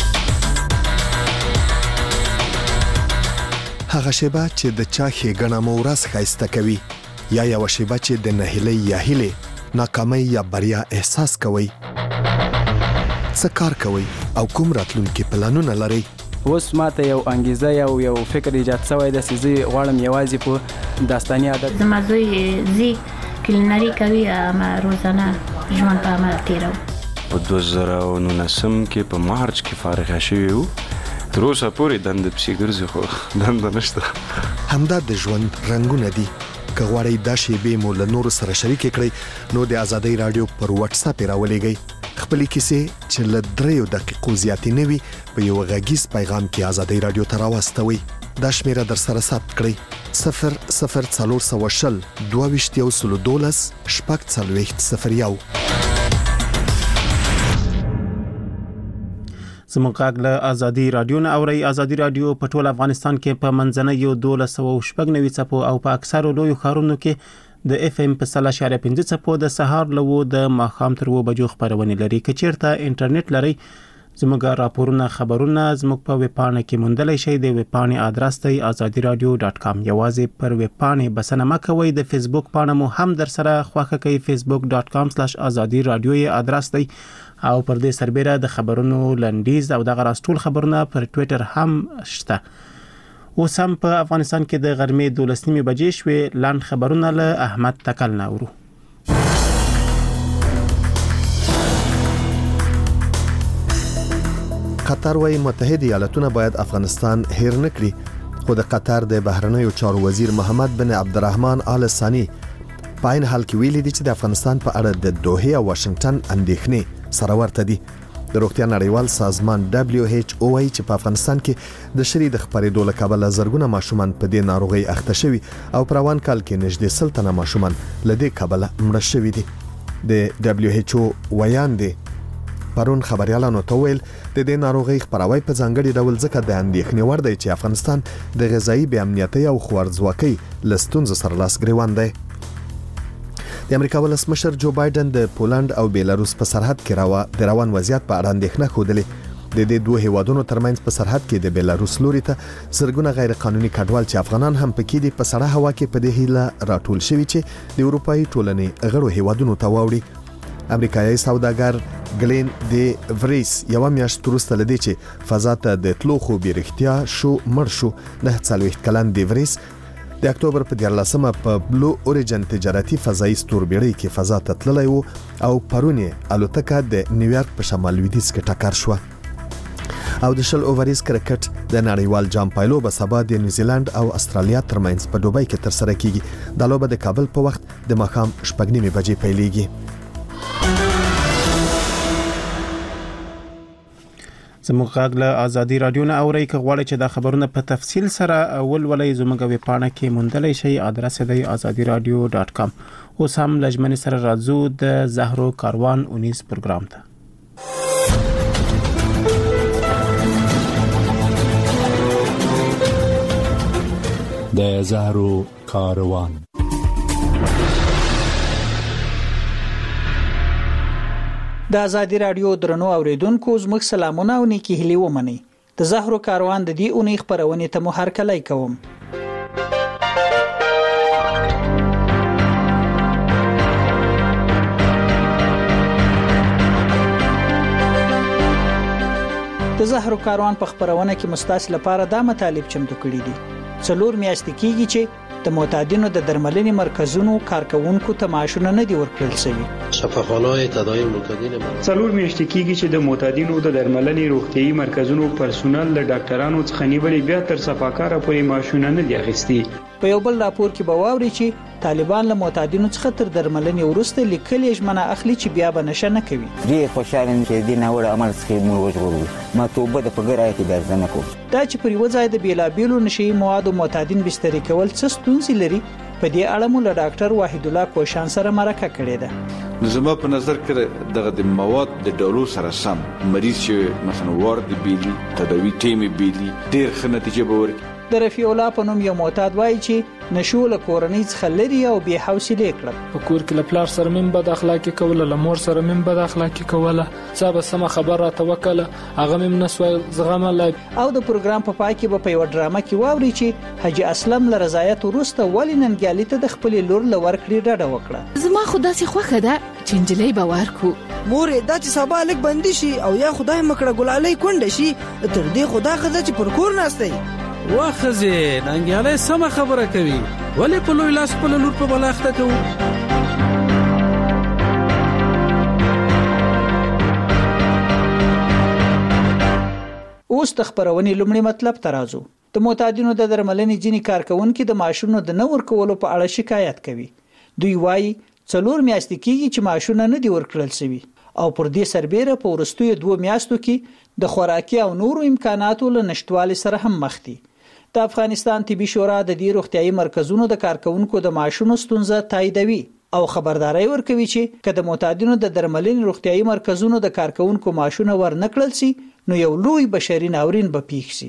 هغه شیبه چې د چا ښېګڼه مو ورځ ښایسته کوي، یا یو شیبه چې د نهیلۍ یا هیلې ناکامۍ یا بریا احساس کوئ. څه کار کوئ او کوم راتلونکي پلانونه لرئ؟ اوس ماته یو انګیزه یو فکر ایجاد شوی ده چې زه غواړم یوازې په داستاني عادت زما زوی زی کلینري کوي، اما روزانه ژوند په عمل تیرو. په 2019 کې په مارچ کې فارغ شوی وو، تر اوسه پورې دنده پسې ګرځي خو دنده نشته. همدا د ژوند رنګونه دي. که غواړئ دا شیبې مو له نورو سره شریکې کړئ نو د ازادۍ رادیو پر واتس اپ راولېږئ. خپلې کیسې چې له 3 دقیقو زیاتې نه وي په یو غږیز پیغام کې ازادۍ رادیو ته راواستوئ. دا شمیره در سره ثبت کړئ: 00420 22 12 زموږ غږ له ازادي رادیو نه اوري. ازادي رادیو په ټول افغانستان کې په منځنۍ 1290 څپو او په اکثرو لویو ښارونو کې د اف ام په 3.5 څپو د سهار له و د ماښام تر و بجو خبرونه لري. که چیرته انټرنیټ لري زموږ راپورونه خبرونه زموږ په ویب پاڼه کې موندلی شئ. د ویب پاڼې ادرس دی azadiradio.com. یوازې پر ویب پاڼې بسنه مه کوئ. د فیسبوک پاڼه مو هم در سره خوښه کړئ. facebook.com/azadiradio ادرس دی او پر دې سربېره د خبرونو لنډیز او دغه راستول خبرونه پر ټوئیټر هم شته. اوس هم په افغانستان کې د غرمې 12 بجې شوې. لاند خبرونه له احمد تکل نورو. قطر وايي متحده ایالاتونه باید افغانستان هیر نکړي. خو د قطر د بهرنیو چارو وزیر محمد بن عبدالرحمن آل ثانی په عین حال کې ویلي دي چې د افغانستان په اړه د دوحه او واشنگټن اندېښنې سره ورته دي. د روغتیا نړیوال سازمان WHO وايي چې په افغانستان کې د شری د خپرېدو له کبله زرګونه ماشومان په دې ناروغي اخته شوي او په روان کال کې نږدې 100 تنه ماشومان له دې کبله مړه شوي دي. د WHO ویاندې پرون خبريالانو ته ویل د دې ناروغي خپراوی په ځانګړي ډول ځکه د اندېښنې وړ دی چې افغانستان د غذایی بې امنیتۍ او خوارځواکۍ له ستونزو سره لاس ګریوان دی. د امریکا ولسمشر جو بایدن د پولند او بیلاروس په سرحد کې د روان وضعیت په اړه اندېښنه ښودلې. د دې دوه هیوادونو ترمنځ په سرحد کې د بیلاروس لوري ته زرګونه غیر قانوني کډوال چې افغانان هم پکې دي په سړه هوا کې په دې هیله راټول شوي چې د اروپאי ټولنې غړو هیوادونو ته واوړي. امریکایي سوداګر ګلین دی وریس یو میاشت وروسته لدی چې فضا ته د تلو خو بیرختیا شو مړ شو. 49 کلن دی وریس د اکتوبر په 14مه په بلو اوریجن تجارتي فضایي ستوربېړۍ کې فضا ته تللی و او پرونی الوتکه د نیویارک په شمال لویدیځ کې ټکر شو. او د شل اووریز کرکټ د نړیوال جام پایلو به سبا د نیوزیلند او استرالیا ترمنځ په دوبۍ کې ترسره کیږي. د لوبه د کابل په وخت د ماښام 6:30 بجې پیلېږي. زموږ غږ له ازادي رادیو نه اورئ. که غواړئ چې دا خبرونه په تفصیل سره ولولئ زموږ ویب پاڼه کې موندلی شئ. ادرس دی azadiradio.com. اوس هم لجمن سره راځو د زهرو کاروان 19 پروګرام ته. د زهرو کاروان د ازادي رادیو درنو اوریدونکو زموږ سلامونه او نیکی هیلې ومنئ. د زهرو کاروان د دې اونۍ خبرونه ته مو هرکلی کوم. د زهرو کاروان په خبرونه کې مستاس لپاره دا مطالب چمتو کړي دي. 4 میاشتې کېږي چې د معتادینو د درملنې مرکزونو کارکونکو ته معاشونه نه دي ورکړل شوي. شفاخانه‌های تداوی معتادین 4 میاشتې کېږي چې د معتادینو د درملنې روغتيایي مرکزونو پرسونل له ډاکټرانو څخه نیولې بیا تر صفاکاره پورې معاشونه نه دي اخیستي. په یو بل راپور کې به واوري چې طالبان له معتادینو څخه تر درملنې وروسته لیکلي ژمنه اخلي چې بیا به نشه نه کوي. ډېر خوشاله یم چې د ناوړه عمل څخه موږ وژغورو. ما توبه د پګر آیت بیا ځنه کوم. دا چې پر یو ځای د بیلابیلو نشي موادو معتادین بستري کول څه ستونزې لري، په دې اړه مو له ډاکټر واحد الله کوشان سره مرکه کړې ده. زما په نظر کې دغه د مواد د ډولو سره سم مریض چې مثلا ورد بیلی تداوی ټیمي بیلی ډېر ښه نتیجه به ورکړي. د رفیع الله په نوم یو معتاد وایي چې نشو له کورنۍ څخه لري او بې حوصلې کړل. په کور کې له پلار سره مم بد اخلاقی کوله، له مور سره مم بد اخلاقی کوله، څه به سم خبره توکل هغه مم نسوي زغمل. او د پروګرام په پای کې په یو ډرامه کې واوري چې حاجی اسلم له رضایت وروسته ولې ننګیالي ته د خپل لور لور کړی ډډه وکړه. زما خدا سي خوخه ده چې انجلۍ باور کو مور دا چې سبا لک بندي شي او یا خدای مکړه ګلالۍ کونډه شي تر دې خدا خزه چې پر کور ناشته واخزه ننګیالي سم خبره کوي ولې په لوی لاس په لور په بلاخته کوي. اوس د خبرونې لومړی مطلب ترازو. د معتادینو د درملنې ځینی کارکونکو د معاشونو د نور کولو په اړه شکایت کوي. دوی وایي 4 میاشتې کېږي چې معاشونه نه دي ورکړل شوي او پر دې سربېره په ورستیو 2 میاشتو کې د خوراکي او نورو امکاناتو له نشټوالي سره هم مخ دي. د افغانستان طبي شورا د دې روغتيایي مرکزونو د کارکونکو د معاشونو ستونزه تاییدوي او خبرداري ورکوي چې کله معتادینو د درملنې روغتيایي مرکزونو د کارکونکو معاشونه ورنکړل شي نو یو لوی بشري ناورین به پیښ شي.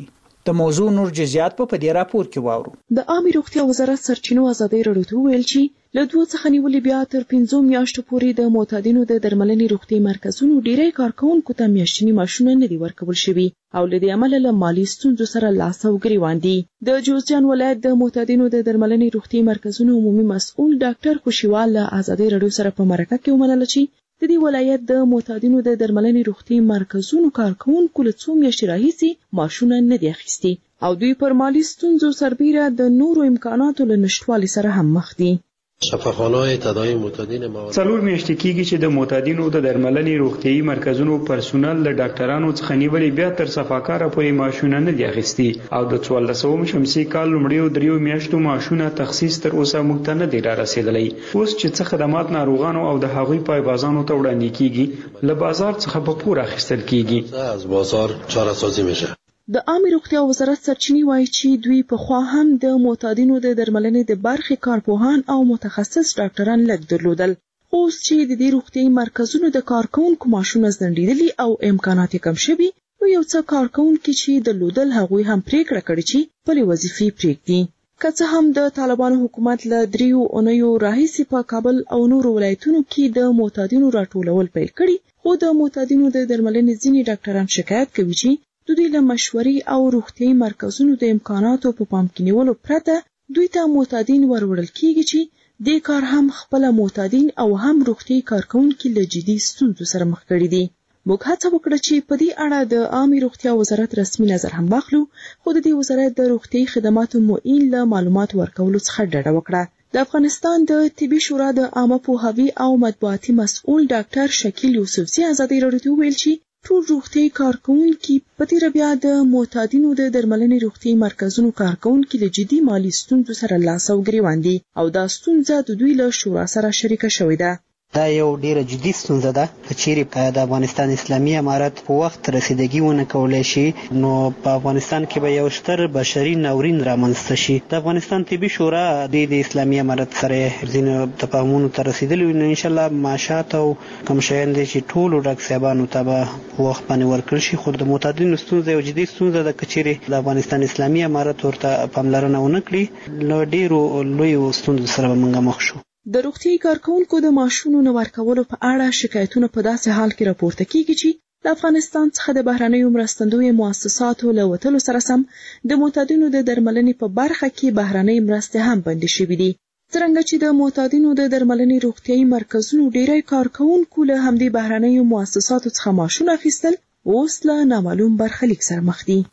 د موضوع نور جزئیات په دې راپور کې واورو. د عامه روغتیا وزارت سرچینو ازادي راډیو ته ویل چې له 2 څخه نیولې بیا تر 5 میاشتو پورې د معتادینو د درملنې روغتي مرکزونو ډیری کارکونکو ته میاشتنی معاشونه نه دي ورکول شوي او له دې امله له مالی ستونزو سره لاس او ګریوان دي. د جوزجان ولایت د معتادینو د درملنې روغتي مرکزونو عمومي مسؤل ډاکټر خوشیوال له ازادي راډیو سره په مرکه کې ومنله چې د دې ولایت د معتادینو د درملنې روغتي مرکزونو کارکونکو له 2 میاشتې راهیسې معاشونه نه دي اخیستي او دوی پر مالی ستونزو سربیره د نورو امکاناتو له نشټوالي سره هم مخ دي. شفاخانه‌های تداوی معتادین مواد 4 میاشتې کېږي چې د معتادینو د درملنې روغتیايي مرکزونو پرسونل له ډاکټرانو څخه نیولې بیا تر صفاکاره پورې معاشونه نه دي اخیستي او د 14 شمسي کال لومړیو 3 میاشتو معاشونه تخصیص تر اوسه موږ ته نه دی را رسیدلی. اوس چې څه خدمات ناروغانو او د هغوی پایبازانو ته وړاندې کېږي له بازار څخه په پور اخیستل کېږي. از بازار چاره سازی میشه. د عامه روغتیا وزارت سرچینې وایي چې دوی په خوا هم د معتادینو د درملنې د برخې کارپوهان او متخصص ډاکټران لږ درلودل. اوس چې د دې روغتیايي مرکزونو د کارکونکو معاشونه ځنډېدلي او امکانات کم شوي نو یو څه کارکونکي چې درلودل هغوی هم پریکړه کړې چې خپلې وظیفې پرېږدي. که څه هم د طالبانو حکومت له 3 اونیو راهیسې په کابل او نورو ولایتونو کې د معتادینو راټولول پیل کړي خو د معتادینو د درملنې ځینې ډاکټران شکایت کوي چې د دوی له مشورې او روغتیايي مرکزونو د امکاناتو په پام کې نیولو پرته دوی ته معتادین وروړل کیږي چې د کار هم خپل معتادین او هم روغتیايي کارکونکو له جدي ستونزو سره مخ کړي دي. موږ هڅه وکړه چې په دې اړه د عامه روغتیا وزارت رسمي نظر هم واخلو خو د دې وزارت د روغتیايي خدماتو معین له معلومات ورکولو څخه ډډه وکړه. د افغانستان د طبي شورا د عامه پوهاوي او مطبوعاتي مسؤل ډاکټر شکیل یوسفزي ازادي راډیو ته ویل چې ټول روغتیايي کارکونکي په تیر بیا د معتادینو د درملنې روغتیايي مرکزونو کارکونکي له جدي مالی ستونزو سره لاس او ګریوان دي او دا ستونزه د دوی له شورا سره شریکه شوې ده. دا یو ډیره جدي ستونزه ده که چیرې د افغانستان اسلامي امارت په وخت رسیدګي ونه کولای شي نو په افغانستان کې به یو ستر بشري ناورین رامنځته شي. د افغانستان طبي شورا د اسلامي امارت سره ځینې تفاهمونو ته رسیدلی نو ان شاء الله معاشات او کوم شیان دي چې ټول ډاکټر صاحبانو ته به په وخت باندې ورکړل شي. خو د معتادینو ستونزه یو جدي ستونزه ده که چیرې د افغانستان اسلامي امارت ورته پاملرنه ونه کړي نو ډیرو لویو ستونزو سره به موږ مخ شو. د روغتیايي کارکونکو د معاشونو نه ورکولو په اړه شکایتونه په داسې حال کې راپورته کیږي چې د افغانستان څخه د بهرنیو مرستندویو مؤسساتو له وتلو سره سم د معتادینو د درملنې په برخه کې بهرنۍ مرستې هم بندي شوې دي. څرنګه چې د معتادینو د درملنې روغتیايي مرکزونو ډیری کارکونکو له همدې بهرنیو مؤسساتو څخه معاشونه اخیستل اوس له نامعلوم برخلیک سره مخ دي.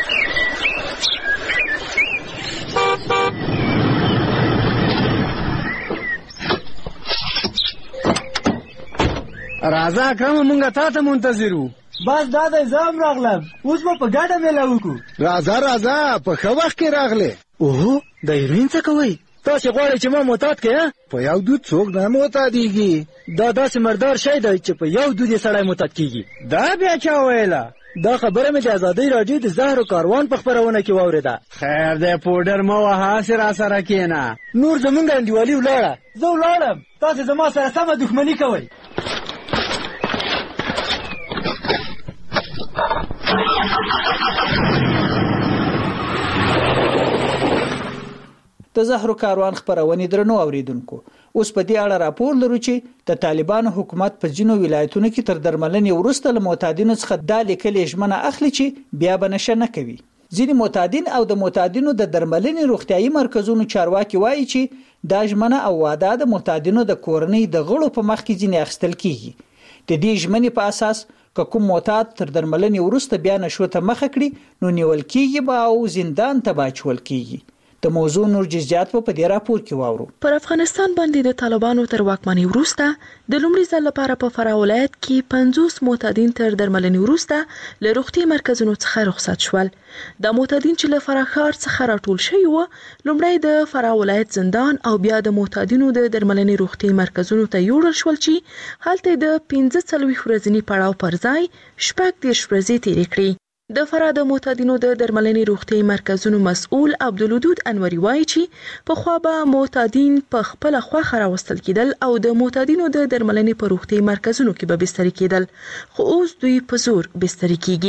راځه اکرم مونږه تا ته منتظر وو. بس دا د زام راغلم اوس به په ګډه میله وکړو. راځه په ښه وخت کې راغلې. اوهو د هیروین څه کوئ؟ تاسې غواړئ چې ما معتاد کړې؟ په یو دود څوک نه معتادېږي. دا داسې مردار شی دی چې په یو دود یې سړی معتاد کېږي. دا بیا چا ویله؟ دا خبره مې د ازادۍ راډیو د زهرو کاروان په خپرونه کې واورېده. خیر دی پوډر مه وهه هسې راسره کښېنه. نور زمونږ انډیوالي ولاړه. زه ولاړم تاسې زما سره سمه دښمني کوئ. د زهرو کاروان خپرونې درنو اوریدونکو اوس په دې اړه راپور لرو چې د طالبانو حکومت په ځینو ولایتونو کې تر درملنې وروسته له معتادینو څخه دا لیکلې ژمنه اخلي چې بیا به نشه نه کوي. ځینې معتادین او د معتادینو د درملنې روغتیايي مرکزونو چارواکي وایي چې دا ژمنه او وعده د معتادینو د کورنۍ د غړو په مخ کې ځینې اخیستل کیږي. د دې ژمنې په اساس که کوم معتاد تر درملنې وروسته بیا نشو ته مخه کړي نو نیول کیږي به او زندان ته واچول کیږي. د موضوع نور جزئیات په دې راپور کې واورو. پر افغانستان باندې د طالبانو تر واکمنۍ وروسته د لومړي ځل لپاره په فراه ولایت کې 50 معتادین تر درملنې وروسته له روغتي مرکزونو څخه رخصت شول. د معتادین چې له فراه ښار څخه راټول شوي وو لومړی د فراه ولایت زندان او بیا د معتادینو د درملنې روغتي مرکزونو ته یوړل شول چې هلته د 15 ورځني پړاو پر ځای 14 ورځې تیرې کړې. د فراه د معتادینو د درملنې روغتي مرکزونو مسؤل عبدالودود انوري وایي چې په خوا به معتادین په خپل خوښه راوستل کېدل او د معتادینو د درملنې په روغتي مرکزونو کې به بستري کېدل خو اوس دوی په زور بستري کیږي.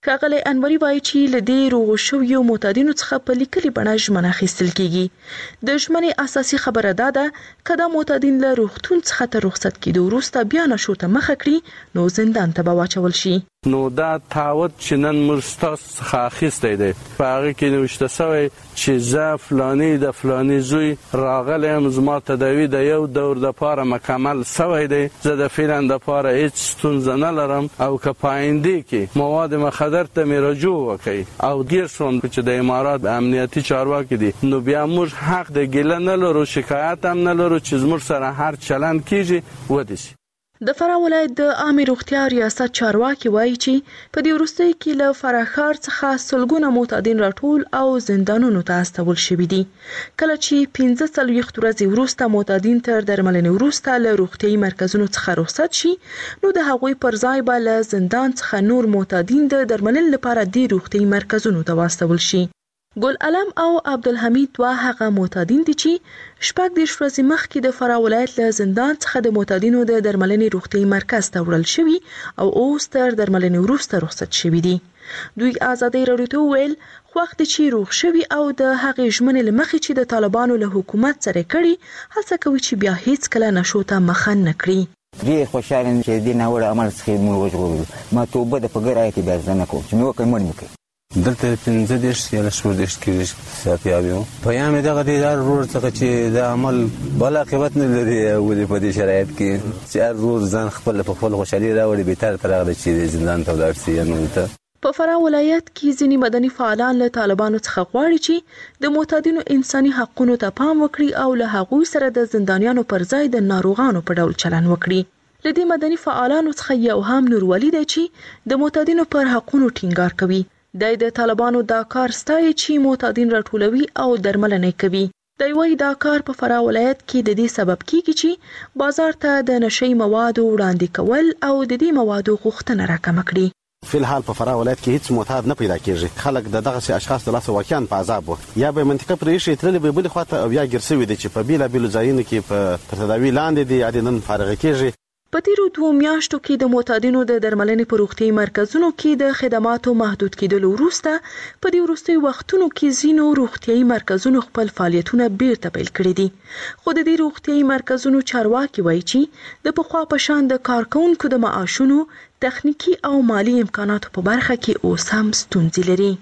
ښاغلی انوري وایي چې له دې روغو شویو معتادینو څخه په لیکلي بڼه ژمنه اخیستل کیږي. د ژمنې اساسي خبره دا ده که دا معتادین له روغتون څخه تر رخصت کېدو وروسته بیا نشو ته مخه کړي نو زندان ته به واچول شي. نو دا تعهد چې نن موږ ستاسو څخه اخیستی دی په هغه کې نوشته سوی چې زه فلاني د فلاني زوی راغلی یم، زما تداوي د یو دور دپاره مکمل سوی دی، زه د فعلا دپاره هیڅ ستونزه نه لرم او که په آینده کې مواد مخدر ته مې رجوع وکړي او ګیر شوم چې د امارات امنیتي چارواکي دي نو بیا موږ حق د ګیله نه لرو، شکایت هم نه لرو چې زموږ سره هر چلند کیږي ودې شي. د فراه ولایت د عامې روغتیا ریاست چارواکي وایي چې په دې وروستیو کې له فراه ښار څخه سلګونه معتادین راټول او زندانونو ته استول شوي دي. کله چې 45 ورځې وروسته معتادین تر درملنې وروسته له روغتیایي مرکزونو څخه رخصت شي نو د هغوی پر ځای به له زندان څخه نور معتادین د درملنې لپاره د روغتیایي مرکزونو ته واستول شي. ګل علم او عبدالحمید دوه هغه معتادین دي چې 14 ورځې مخکې د فراه ولایت له زندان څخه د معتادینو د درملنې روغتیایي مرکز ته وړل شوي او اوس تر درملنې وروسته رخصت شوي دي. دوی ازادي راډیو ته وویل خوښ دي چې روغ شوي او د هغې ژمنې له مخې چې د طالبانو له حکومت سره کړي هڅه کوي چې بیا هیڅ کله نشو ته مخه نه کړي. ډېر خوشحاله یم چې دې ناوړه عمل څخه موږ وژغورلو. ما توبه د په ګر آیت بیا زه نه کوم چې مې وکړې مړ مې کړي. دلته 15 یا 16 کې ساتیابي وم. پیام یې دغه دی دا ورور څخه چې دا عمل بل عاقبت نه لري ولې په دې شرایط کې چې هر ورور ځان خپل په خپل خوشحالي راوړي بهتر تر هغه چې زندان ته ولاړ شي. نو ته په فراه ولایت کې ځینې مدني فعالان له طالبانو څخه غواړي چې د معتادینو انساني حقوقو ته پام وکړي او له هغوی سره د زندانیانو پر ځای د ناروغانو په ډول چلند وکړي. له دې مدني فعالانو څخه یو هم نورولي دی چې د معتادینو پر حقوقو ټینګار کوي. د طالبانو دا کار ستایي چې معتادین راټولوي او درملنه کوي. دی وايي دا کار په فراه ولایت کې د دې سبب کیږي چې بازار ته د نشي موادو وړاندې کول او د دې موادو غوښتنه راکمه کړي. فی الحال په فراه ولایت کې هیڅ معتاد نه پیدا کیږي. خلک د دغه اشخاص د لاسه واقعا په عذاب وو، یا به منطقه پرې شي ترلې به بل خواته او یا ګرځوي دي چې په بیلابیلو ځایونو کې په تداوی لاندې دي یا د نن فارغ کیږي. په تیرو 2 میاشتو کې د معتادینو د درملنې په روغتیایي مرکزونو کې د خدماتو محدود کېدلو وروسته په دې وروستیو وختونو کې ځینو روغتیایي مرکزونو خپل فعالیتونه بیرته پیل کړي دي. خو د دې روغتیایي مرکزونو چارواکي وایي چې د پخوا په شان د کارکونکو د معاشونو، تخنیکی او مالی امکاناتو په برخه کې اوس هم ستونزې لري.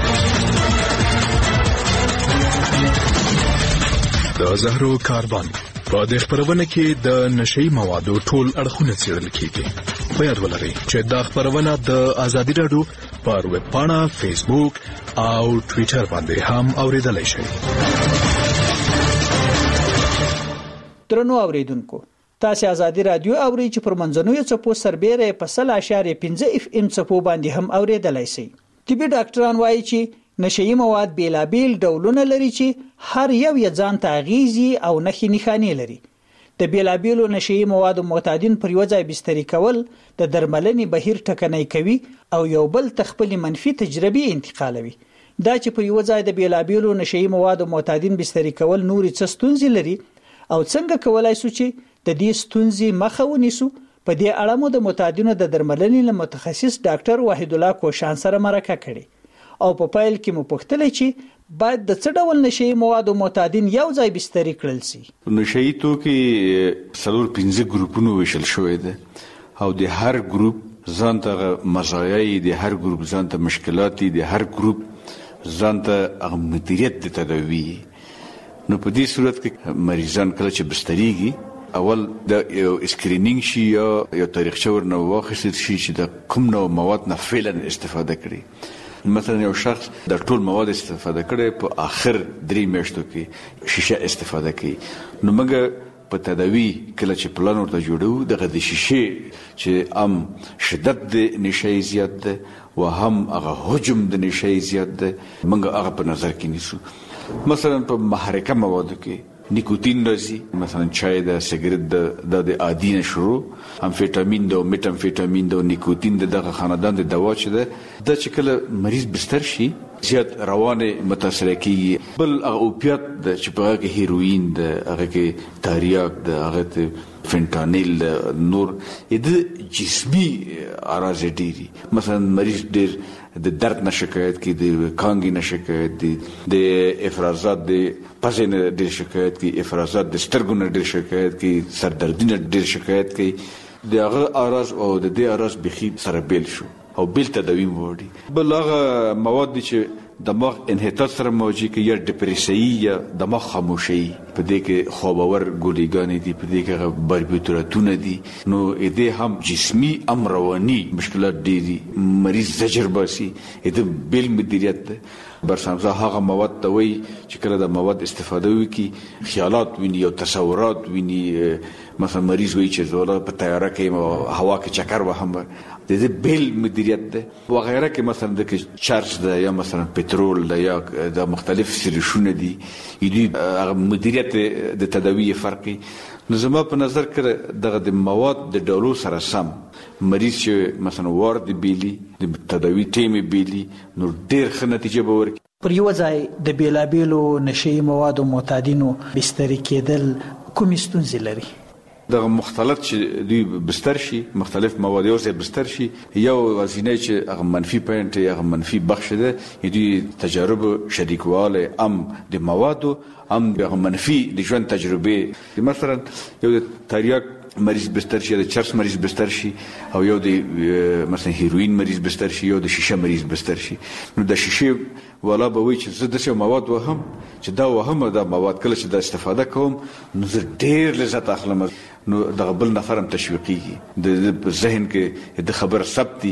د زهرو کاروان په دې خبرونه کې د نشي موادو ټول اړخونه څېړل کیږي. په یاد ولرئ چې دا خبرونه د ازادي راډیو پر ویب پاڼه، فیسبوک او ټوئیټر باندې هم اوریدلای شئ. درنو اوریدونکو، تاسو ازادي راډیو اورئ چې پر منځنوي څپو سربېره په 100.5 FM څپو باندې هم اوریدلای شئ. طبي ډاکټران وایي چې نشئی مواد بیلابیل ډولونه لري چې هر یو یې ځان ته اغیزي او نښې نښانې لري. د بیلابیلو نشئی موادو معتادین پر یو ځای بستري کول د درملنې بهیر ټکنی کوي او یو بل تخپل منفي تجربې انتقالوي. دا چې پر یو ځای د بیلابیلو نشئی موادو معتادین بستري کول نورې څه ستونزې لري او څنګه کولای شو چې د دې ستونزې مخه ونیسو. په دې اړه مو د معتادینو د درملنې له متخصص ډاکټر وحید الله کوشان سره مرکه کړې او په پایل کې مو پوښتنه چې باید د څه ډول نشئی موادو معتادین یو ځای بستري کړل شي. نشئی توکي 4-5 ګروپونو ویشل شوی دی او د هر ګروپ ځان ته مزایای دي، هر ګروپ ځان ته مشکلات دي، هر ګروپ ځان ته مدیریت د تداوی. نو په دې صورت کې مریضان کله چې بستريږي اول د یو اسکرینینګ شي یا یو تاریخچه ورنه واخیستل شي چې د کوم نوع مواد نه فعلا استفاده کړي. مثلا یو شخص د ټول مواد استفاده کړي په آخر 3 میاشتو کې شیشه استفاده کوي. نو موږ په تداوی کله چې پلان ورته جوړو دغه د شیشه چې شدت د نشئی زیات ده او هم هغه حجم د نشئی زیات ده موږ هغه په نظر کې نیسو. مثلا په محرکه موادو کې نیکوتین راځي، مثلا چای ده، سیګریټ ده، د عادي شروع امفیټامین ده، میټامفیټامین ده، نیکوتین ده، دغه خاندان د دوا چې ده د چې کله مریض بستر شي زیات روانه متاثر کیږي. بل اوپیات ده چې په هغه کې هیروین ده، هغه کې تاریاک ده، هغه ته فنټانیل، نور د جسمی اراز ډیری. مثلا مریض ډیر د درد نه شکایت کوي، د کانګې نه شکایت دي، د افرازات د پزې نه ډېر شکایت کوي، افرازات د سترګو نه ډېر شکایت کوي، سردردي نه ډېر شکایت کوي. د هغه اراز او د دې اراز بخي سره بیل شو او بیل تداوی وړي. بل هغه مواد دي چې دماغ انحطاط سره مواجه کوي، یا ډپریسي یا دماغ خاموشي. په دې کې خوابور ګولیګانې دي، په دې کې باربیتوراتونه دي. نو دې هم جسمي ام رواني مشکلات دي، مریض زجر باسي. دې بیل مدیریت ده. برسامزه هغه مواد ته وایي چې کله د مواد استفاده وکړي، خیالات ویني او تصورات ویني. مثلا مریض وایي چې زوله په تیاره کې او هوا کې چکر وهم، د دې بیل مدیریت ده. وغیره کې مثلا د کې چارج ده، یا مثلا پټرول ده، یا د مختلف سریشونه دي. دې مدیریت د تداوی فرقي. نو زما په نظر کې دغه د مواد د ډولو سره سم مریض چې مثلا وارد بیلی د تداوی ټیم بیلی، نو ډیر ښه نتیجه به ورکړي. پر یو ځای د بیلابیلو نشئی موادو معتادینو بستري کېدل کومې ستونزې لري؟ دغه مختلط چې دوی بستر شي، مختلف مواد یو ځای بستر شي، یو وزینه چې هغه منفي پوینټ یا هغه منفي بخش ده، دوی تجارب شریکواله ام د موادو ام د منفي د ژوند تجربه. مثلا یو د تریاک مریض بستر شي، د چرس مریض بستر شي، او یو د مثلا هیروین مریض بستر شي، یو د شیشه مریض بستر شي. نو د شیشه والا به وایي چې زه داسې مواد وهم چې دا وهم دا مواد کله چې دا استفاده کوم نو زه ډېر لذت اخلم. نو دغه بل نفر هم تشویقیږي، د ذهن کې د خبر ثبت دي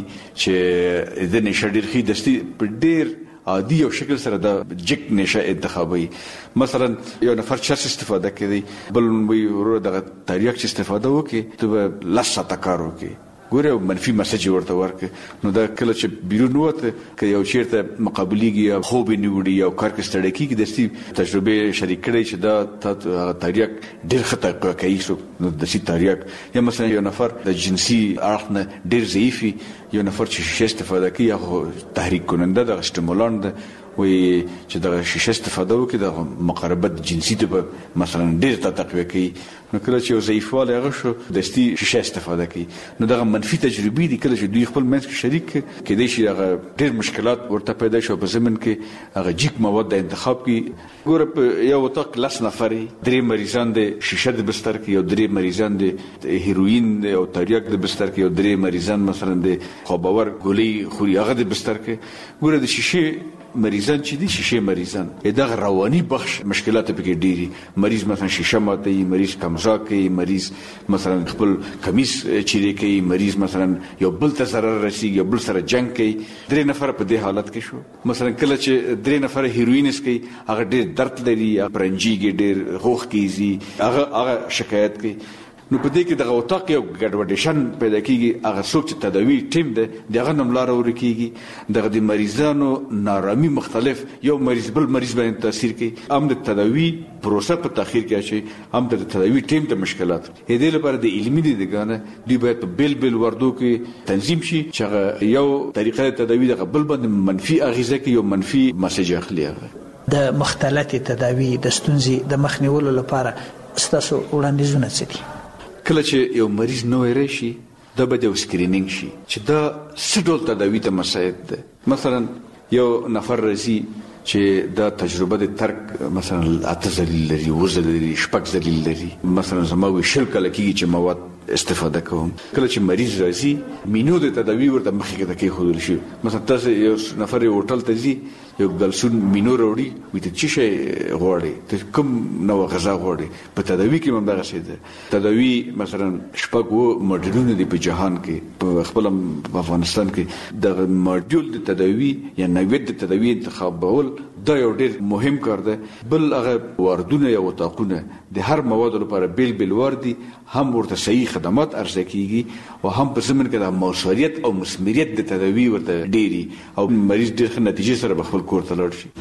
چې د نشه ډېر ښه دستي په ډېر عادي او شکل سره د جک نشه انتخابي. مثلا یو نفر چرس استفاده کوي، بل وی ورو دغه تریاک چې استفاده وکړي ته به لس ساعته کار وکړي، ګوره منفي مسج ورته ورکړي. نو دا کله چې بیرون وته که یو چیرته مقابلېږي یا خوب یې نه وړي یا کار کې ستړی کېږي، دستي تجربه شریک کړی چې دا تریاک ډېر ښه تحقیق کوي. نو داسې تریاک یا مثلا یو نفر د جنسي اړخ نه ډېر ضعیف وي، یو نفر چې شیشه استفاده کوي هغه تحریک کننده دغه سټیمولانټ ده، وایي چې دغه شیشه استفاده وکړي د مقاربت جنسي ته به مثلا ډېر تقویه کوي. نو کله چې یو ضعیفوالی هغه شو دستي شیشه استفاده کوي. نو دغه منفي تجربې دي کله چې دوی خپل منځ کې شریک کېدای شي هغه ډېر مشکلات ورته پیدا شي او په ضمن کې هغه جیک مواد د انتخاب کړي. ګوره په یو اتاق لس نفرې، 3 مریضان د شیشه د بستر کې، او 3 مریضان د هیروین او تریاک د بستر کې، او 3 مریضان مثلا د خوابور ګولۍ خوري هغه د بستر کې. ګوره د شیشه مریضان چې دي، شیشه مریضان دغه رواني بخش مشکلات پکې ډېری. مریض مثلا شیشه ماتوي، مریض کمزا کوي، مریض مثلا خپل کمیس چیرې کوي، مریض مثلا یو بل ته ضرر رسیږي، یو بل سره جنگ کوي. 3 نفر په دې حالت کې شو. مثلا کله چې 3 نفر هیروینس کوي هغه ډېر درد لري، پرنجيږي، ډېر خوخ کیږي، هغه شکایت کوي. نو په دې کې دغه اتاق یو ګډوډیشن پیدا کیږي. هغه څوک چې تداوی ټیم ده دغه نوم لار ورکیږي. دغه د مریضانو نارامي مختلف، یو مریض بل مریض باندې تاثیر کوي، هم د تداوی پروسه په تاخير کې اچي، هم د تداوی ټیم ته مشکلات. دې لپاره د علمي دغه دوی باید په بیل بیل وردو کې تنظیم شي چې یو طریقه تداوی دغه بل باندې منفي اغیزه کوي، یو منفي مسج اخلي. د مختلط تداوی د ستونزې د مخنیولو لپاره ستاسو وړاندیزونه څه دي؟ کله چې یو مریض نوی راشي دا به د سکرینینګ شي چې دا څه ډول تداوی ته مساعد ده. مثلا یو نفر راځي چې دا تجربه د ترک مثلا 8 ذلیل لري، 9 ذلیل لري، 10 ذلیل لري. مثلا زما وی شل کله کېږي چې مواد استفاده کوم. کله چې مریض راځي مینو د تداوی ورته مخې کې کې خودل شي. مثلا تاسو یو نفر یو هوټل ته ځي، یو ګلسون مینو وروړي، وي ته چی شي غواړي، ته کوم نو غذا غواړي. په تداوی کې هم دغه شی ده. تداوی مثلا شپږ ماډیولونه دي په جهان کې، په خپل افغانستان کې د ماډیول د تداوی یا نوید د تداوی انتخابول دا یو ډېر مهم کار ده. بل هغه واردونه یا اتاقونه د هر مواد لپاره بیل بیل واردي، هم ورته صحیح خدمات عرضه کیږي او هم په زمين کې د موثریت او مسمریت د تداوی ورته ډېری او مریض ډېر ښه نتیجه سره به خپل کور ته لاړ شي.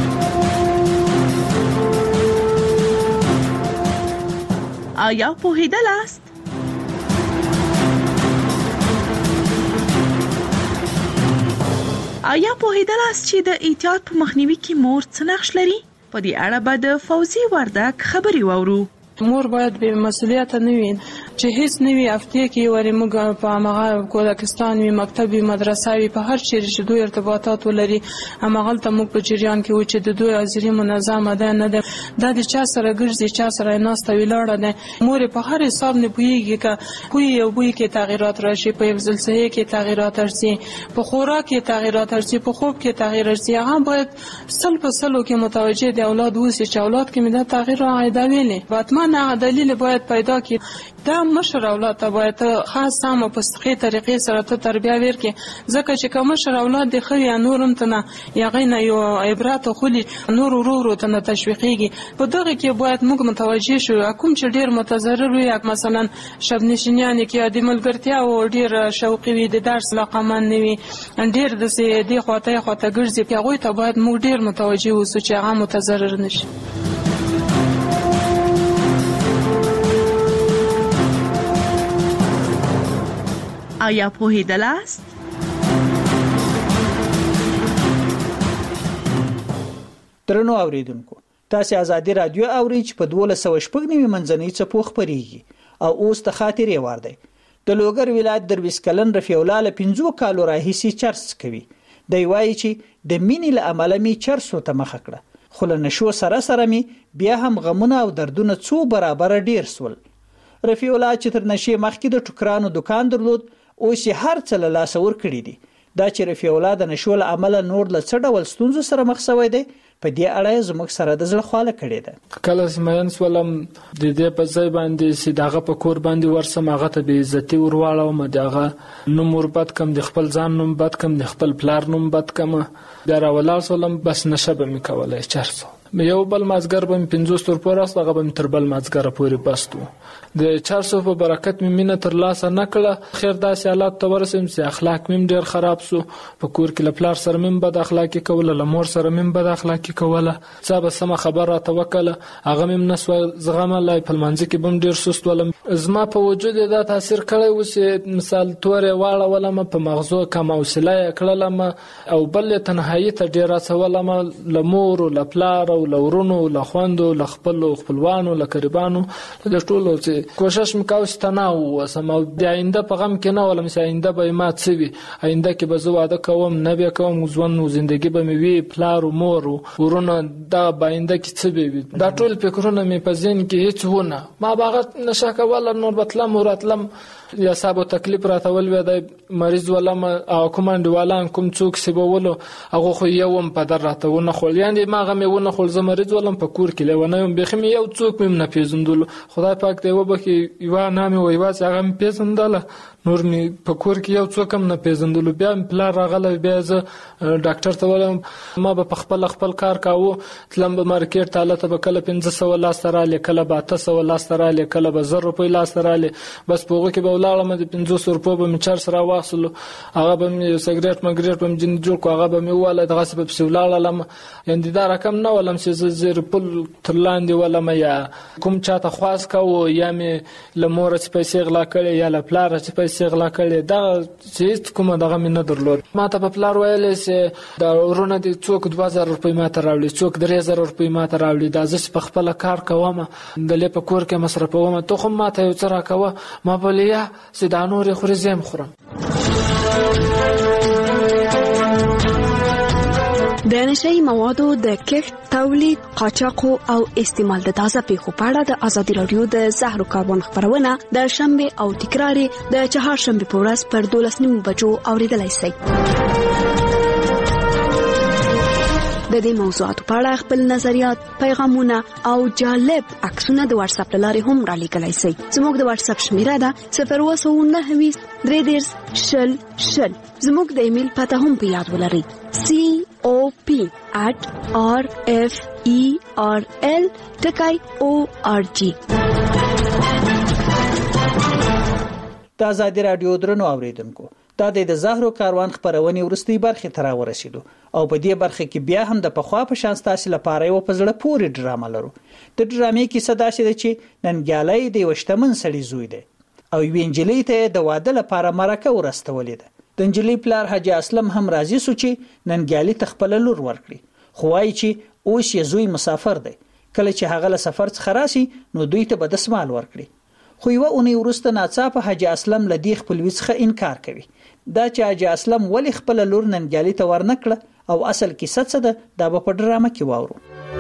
آیا پوهیدلاست؟ آیا پوهیدلاست چې د احتیاط په مخنیوي کې مور څه نقش لري؟ په دې اړه به د فوزي وردک خبري واورو. مور باید به مسؤلیت نه وي چې هیڅ نه وي هفته کې ورې موږ په هغه کودکستان وي مکتب وي مدرسه وي په هر چیرې چې دوی ارتباطات ولري همغلته موږ په جریان کې و چې د دوی حاضري منظمه ده نه ده دا د چا سره ګرځي چا سره ناسته ولاړه ده مور په هر حساب نه پوهیږي که بوی او بوی کې تغیرات راشي په حفظ الصحه کې تغیرات راشي په خوراک کې تغیرات راشي په خوب کې تغییر راشي هغه باید سل په سلو کې متوجه دی اولاد وسی چې اولاد کې مده تغییر راغی ویلې باتمن هغه دلیل باید پیدا کړي دا مشر اولاد ته باید خاص سم په سخی طریقې سره ته تربیه ورکړي ځکه چې کوم مشر اولاد د خو یا نورم ته نه یغینه یو عبرت خو نور ورو ته نه تشویقيږي په دغه کې باید موږ متوجه شو کوم چې ډیر متضرر وي مثلا شب نشینیان کې د ملګرتیا او ډیر شوقي وي د درس لقمان نه وي ډیر د سي د خواته ګرځي هغه ته باید موږ ډیر متوجه اوسو چې هغه متضرر نشي آیا پوهیدل است؟ درنو اوریدونکو تاسو ازادي رادیو اورئ چې په 1290 منځنۍ څپو خبريږي او اوس ته خاطرې وردی د لوګر ولایت درویش کلن رفیع الله له 15 کالو راهیسي چرس کوي دی وایي چې د مینې له عمله می چرسو ته مخ کړه خو له نشو سره می بیا هم غمونه او دردونه څو برابر ډیر سول رفیع الله چې تر نشي مخکې د ټوکرانو دکان درلود اوس یې هر څه له لاس ور کړی دي دا چې رفیع الله د نشو له عمله نور له څه ډول ستونزو سره مخ شوی دی په دې اړه زموږ سره د زړه خواله کړې ده کله سمین سولم د دې په ځای باندې چې دغه په کور باندې ورسم هغه ته به عزتي ورواړو مدغه نوم وربد کم د خپل ځان نوم بد کم د خپل پلار نوم بد کم بیا راولار سولم بس نشبه می کولای چرسو یو بل مازګر بم 500 روپیا راست هغه بم تر بل مازګر پورې بستو د 400 په برکت مې مینه تر لاسه نکړه خیر داسې حالات ته ورسم چې اخلاق مې ډیر خراب سو په کور کې لپلار سره مې بد اخلاقی کوله لمور سره مې بد اخلاقی کوله صاحب سم خبره توکل هغه مې نسو زغمه لای په منځ کې بم ډیر سست ولم زما په وجود دا تاثیر کړی و چې مثال تورې واړه ولم په مغزو کم حوصله کړلم او بل تنهایی ته ډیر سوالم لمور او لپلار او لورونو لخوندو خپلوانو لقربانو د ټولو چې کوشش وکاو ستناو وسم او د آینده په غم کې نه ولم چې آینده به ما څه وي آینده کې به زه واده کوم نه به کوم ځوان او ژوندۍ به مې وي پلار او مور ورونه دا باینده کې څه وي دا ټول فکرونه مې په ذهن کې هیڅ ونه ما باغت نشه کول نور بتلم وراتلم یا صاحب تکلیف راتول وې د مریض ولم او کومانډوالان کوم څوک سیبولو هغه خو یوم په در راتونه خو یاندې ما غمه ونه خو زه مریض ولم په کور کې لونه یم بخم یو څوک مې نه پیژندل خدای پاک ته وبخي یو نامي وای واس هغه مې پیژندل نور مې په کور کې یو څوک هم نه پیژندل بیا پلار راغله بیا زه ډاکټر ته ولم ما په خپل کار کاوه تلم به مارکیټ ته ته کله 1500 لاس تر اله کله 200 لاس تر اله کله به 1000 روپۍ لاس تر اله بس پوغه کې لاړم د 500 روپو به می چار سره واخلو هغه به می سیګریټ مګریټ به می جن جوړ کو هغه به می واله دغه سبب سولاړم یاندې دا رقم نه ولم چې زیر پل ترلاندې ولم یا کوم چاته خواص کو یا می لمور چې پیسې غلا کړي یا لپلار چې پیسې غلا کړي دا چې کومه دغه می نه درلود ما ته په پلار ویلې چې دا ورونه دي څوک 2000 روپۍ ما ته راوړي څوک 3000 روپۍ ما ته راوړي دا زه په خپل کار کوم د لپ کور کې مصرفوم ته خو ما ته یو څه راکوه ما بلیا سیدانور خوري زم خورم د نشئی موادو د کښت تولید قاچاق او استعمال د تازه پیښو په اړه د ازادي رادیو د زهرو کاربن خبرونه د شنبه او تکراری د چهارشنبه په ورځ پر 12:30 بجو اوریدلای شئ د دې موضوعاتو په اړه خپل نظریات پیغامونه او جالب عکسونه د واتس اپ لارې هم را لیکلای شئ زموږ د واتس اپ شمیره ده 029 310 00 زموږ د ایمیل پته هم په یاد ولرئ cop@referl.org د ازادي رادیو درنو اوریدونکو دا د زهرو کاروان خبرونه ورستي برخه تر ورسېدو او په دې برخه کې بیا هم د پخوا په شان ستاسو لپاره یو پزړه پوری ډرامه لرو د ډرامې کې صدا شې چې ننګیالۍ د وشتمن سړي زوی دی او وینجلۍ ته د واده لپاره مرکه ورستولې ده د انجلۍ پلار حاجی اسلم هم راضي سو چې ننګیالۍ تخپل لور ورکړي خو وايي چې اوس یې زوی مسافر دی کله چې هغه له سفر څخه راشي نو دوی ته به دسمال ورکړي. خو یوه اونۍ وروسته ناڅاپه حاجي اسلم له دې خپلوي څخه انکار کوي. دا چې حاجي اسلم ولې خپله لور ننګیالي ته ورنکړه او اصل کیسه څه ده دا به په ډرامه کې واورو.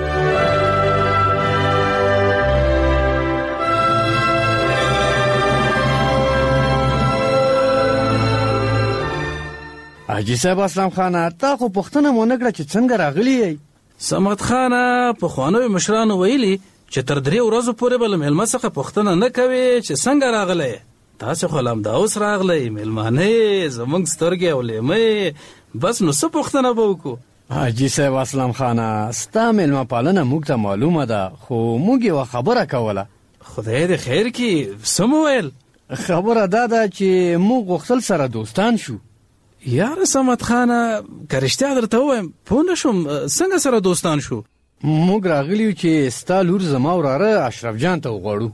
حاجي صاحب اسلام خانه تا خو پوښتنه مو نه کړه چې څنګه راغلی یې؟ صمد خانه پخوانیو مشرانو ویلي چې تر 3 ورځو پورې به له مېلمه څخه پوښتنه نه کوي چې څنګه راغلی یې. تاسې خو لا همدا اوس راغلی، مېلمانه یې زموږ سترګې او لیمه بس نو څه پوښتنه به وکړو؟ حاجي صاحب اسلام خانه ستا مېلمه پالنه موږ ته معلومه ده، خو موږ یوه خبره کوله. خدای دې خیر کړي، څه مو ویل؟ خبره دا ده چې موږ غوښتل سره دوستان شو. یاره صمد خانه که رښتیا درته ووایم پوه نه شوم څنګه سره دوستان شو؟ موږ راغلی یو چې ستا لور زما وراره اشرف جان ته وغواړو.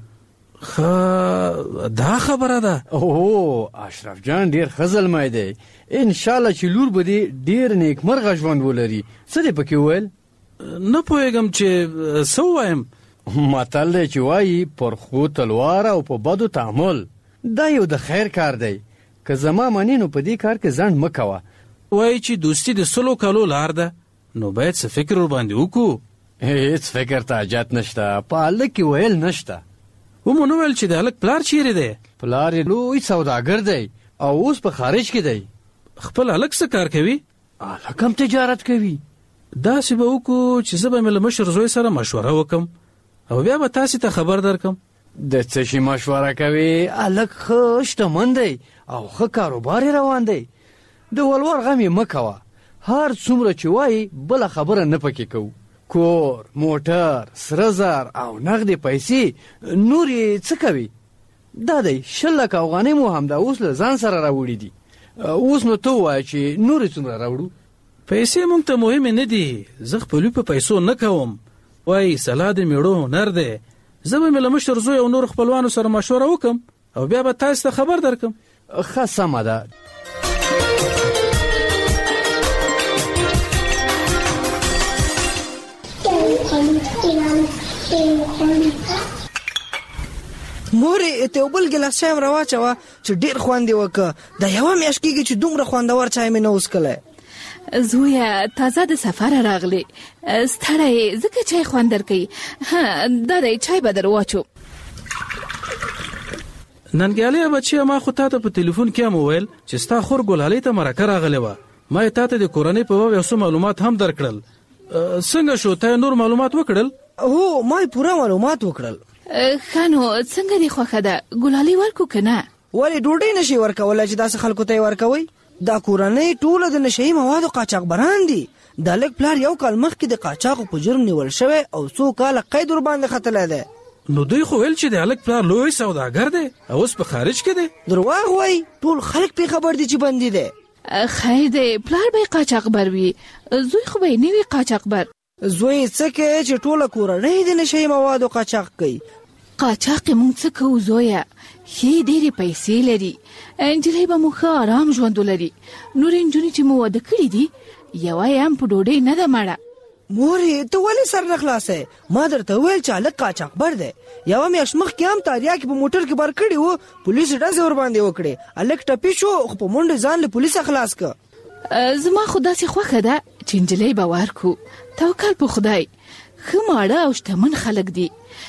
دا خبره ده؟ اوه اشرف جان ډیر ښه زلمی دی، انشاءالله چې لور به دې ډیر نیکمرغه ژوند ولري. څه دې پکې وویل؟ نه پوهېږم چې څه ووایم. متل دی چې وایي پر ښو تلوار او په بدو تعامل. دا یو د خیر کار دی، که زما منې نو په دې کار کې ځنډ مه کوه. وایي چې دوستي د 100 کالو لار ده، نو باید څه فکر ورباندې وکړو. هیڅ فکر ته حاجت نشته، په هلک کې ویل نشته. ومو نه ویل چې د هلک پلار چیرې دی؟ پلار یې لوی سوداګر دی او اوس په خارج کې دی. خپل هلک څه کار کوي؟ هلک هم تجارت کوي. داسې به وکړو چې زه به مې له مشر زوی سره مشوره وکم او بیا به تاسې ته خبر درکم. د څه شي مشوره کوي؟ هلک ښه شتمن دی او ښه کاروبار یې روان دی. د ولور غم یې مه کوه، هر څومره چې وایي بله خبره نه پکې کوو. کور، موټر، سره زر او نغدې پیسې نور یې څه کوي؟ دا دی 20 لکه افغانۍ مو همدا اوس له ځان سره راوړي دي. اوس نو ته ووایه چې نور یې څومره راوړو؟ پیسې موږ ته مهمې نه دي، زه خپلوي په پیسو نه کوم. وایي سلا د میړو هنر دی. زه به مې له مشر زوی او نور خپلوانو سره مشوره وکم او بیا به تاسو ته خبر درکم. ښه سمه ده. مورې ته یو بل ګیلاس چای هم راواچوه چې ډېر خوند یې وکړه. دا یوه میاشت کېږي چې دومره خوندور چای مې نه وڅښلی. زویه تازه د سفره راغلی، ستړی ځکه چای خوند درکوي. دا دی چای به در واچو. ننګیالۍ بچیه ما خو تا ته په تلیفون کې هم وویل چې ستا خور ګلالۍ ته مرکه راغلی وه. ما یې تا ته د کورنۍ په باب یو څه معلومات هم درکړل. څنګه شو تا نور معلومات وکړل؟ هو ما یې پوره معلومات وکړل. ښه نو څنګه دې خوښه ده؟ ګلالۍ ورکو که نه؟ ولې ډوډۍ نشي ورکولی چې داسې خلکو ته یې ورکوئ؟ دا کورنۍ ټوله د نشهیي موادو قاچاقبران دي. د هلک پلار 1 کال مخکې د قاچاقو په جرم نیول شوی او 100 کاله قید ورباندې ختلی دی. نو دوی خو ویل چې د هلک پلار لوی سوداګر دی او اوس په خارج کې دی. درواغ وایي، ټول خلک پرې خبر دي چې بندي دی. خیر دی پلار به یې قاچاقبر وي، زوی خو به یې نه وي قاچاقبر. زوی څه کوي چې ټوله کورنۍ د نشهیي موادو قاچاق کوي. قاچاق یې موږ څه کوو زویه؟ ښې ډېرې پیسې لري، نجلۍ به مو ښه آرام ژوند ولري. نورې نجونې چې مو واده کړي دي یوه یې هم په ډوډۍ نه ده مړه. مورې ته ولې سر نه خلاصی؟ ما درته وویل چې هلک قاچاقبر دی. یوه میاشت مخکې هم تاریا کې په موټر کې بار کړي وو، پولیسو ډزې ورباندې وکړې. هلک ټپي شو خو په منډې ځان له پولیسه خلاص که. زما خو داسې خوښه ده چې نجلۍ به ورکو. توکل په خدای. ښه ماړه او شتمن خلک دي.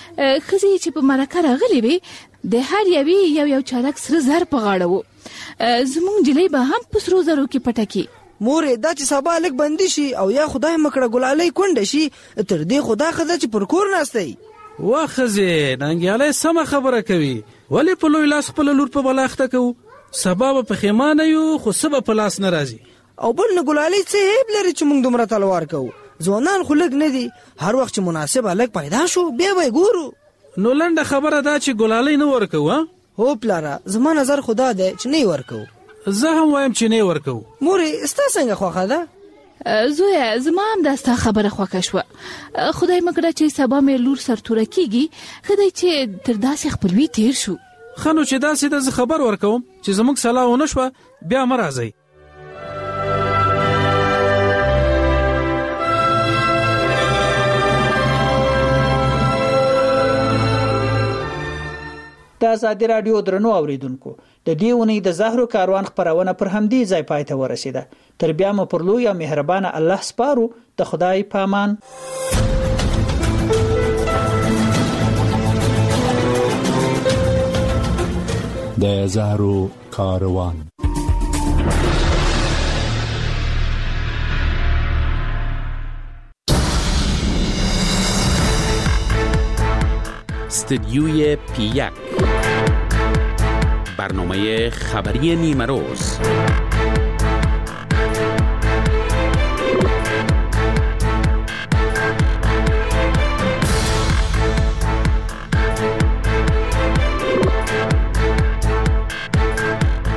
ښځې چې په مرکه راغلې وې د هر یوې یو چارک سره زر په غاړه وو. زموږ نجلۍ به هم په سرو زرو کې پټه کړي. مورې دا چې سبا هلک بندي شي او یا خدای مکړه ګلالۍ کونډه شي، تر دې خو دا ښه ده چې پر کور ناستی. وا ښځې ننګیالۍ سمه خبره کوي. ولې په لوی لاس خپله لور په بلا اخته کوو؟ سبا به پښیمانه یو خو څه به په لاس نه راځي. او بل نه ګلالۍ څه عیب لري چې موږ دومره تلوار کوو؟ ځوانان خو لږ نه دي، هر وخت چې مناسب هلک پیدا شو بیا به یې ګورو. نو لنډه خبره دا چې ګلالۍ نه ورکوو؟ هو پلاره زما نظر خو دا دی چې نه یې ورکوو. زه هم وایم چې نه یې ورکوو. مورې ستا څنګه خوښه ده؟ زویه زما هم دا ستا خبره خوښه شوه. خدای مکړه چې سبا مې لور سرتوره کېږي، ښه دی چې تر داسې خپلوي تیر شو. ښه نو چې داسې ده زه خبر ورکوم چې زموږ سلا ونه شوه بیا مه راځئ. د ازادي رادیو درنو اوریدونکو د دې ونې د زهرو کاروان خبرونه پر همدې ځای پای ته ورسیده. تر بیا مو پر لوی او مهربانه الله سپارو. د خدای پامان. د زهرو کاروان. استدیوی P1 برنامه خبری نیمروز.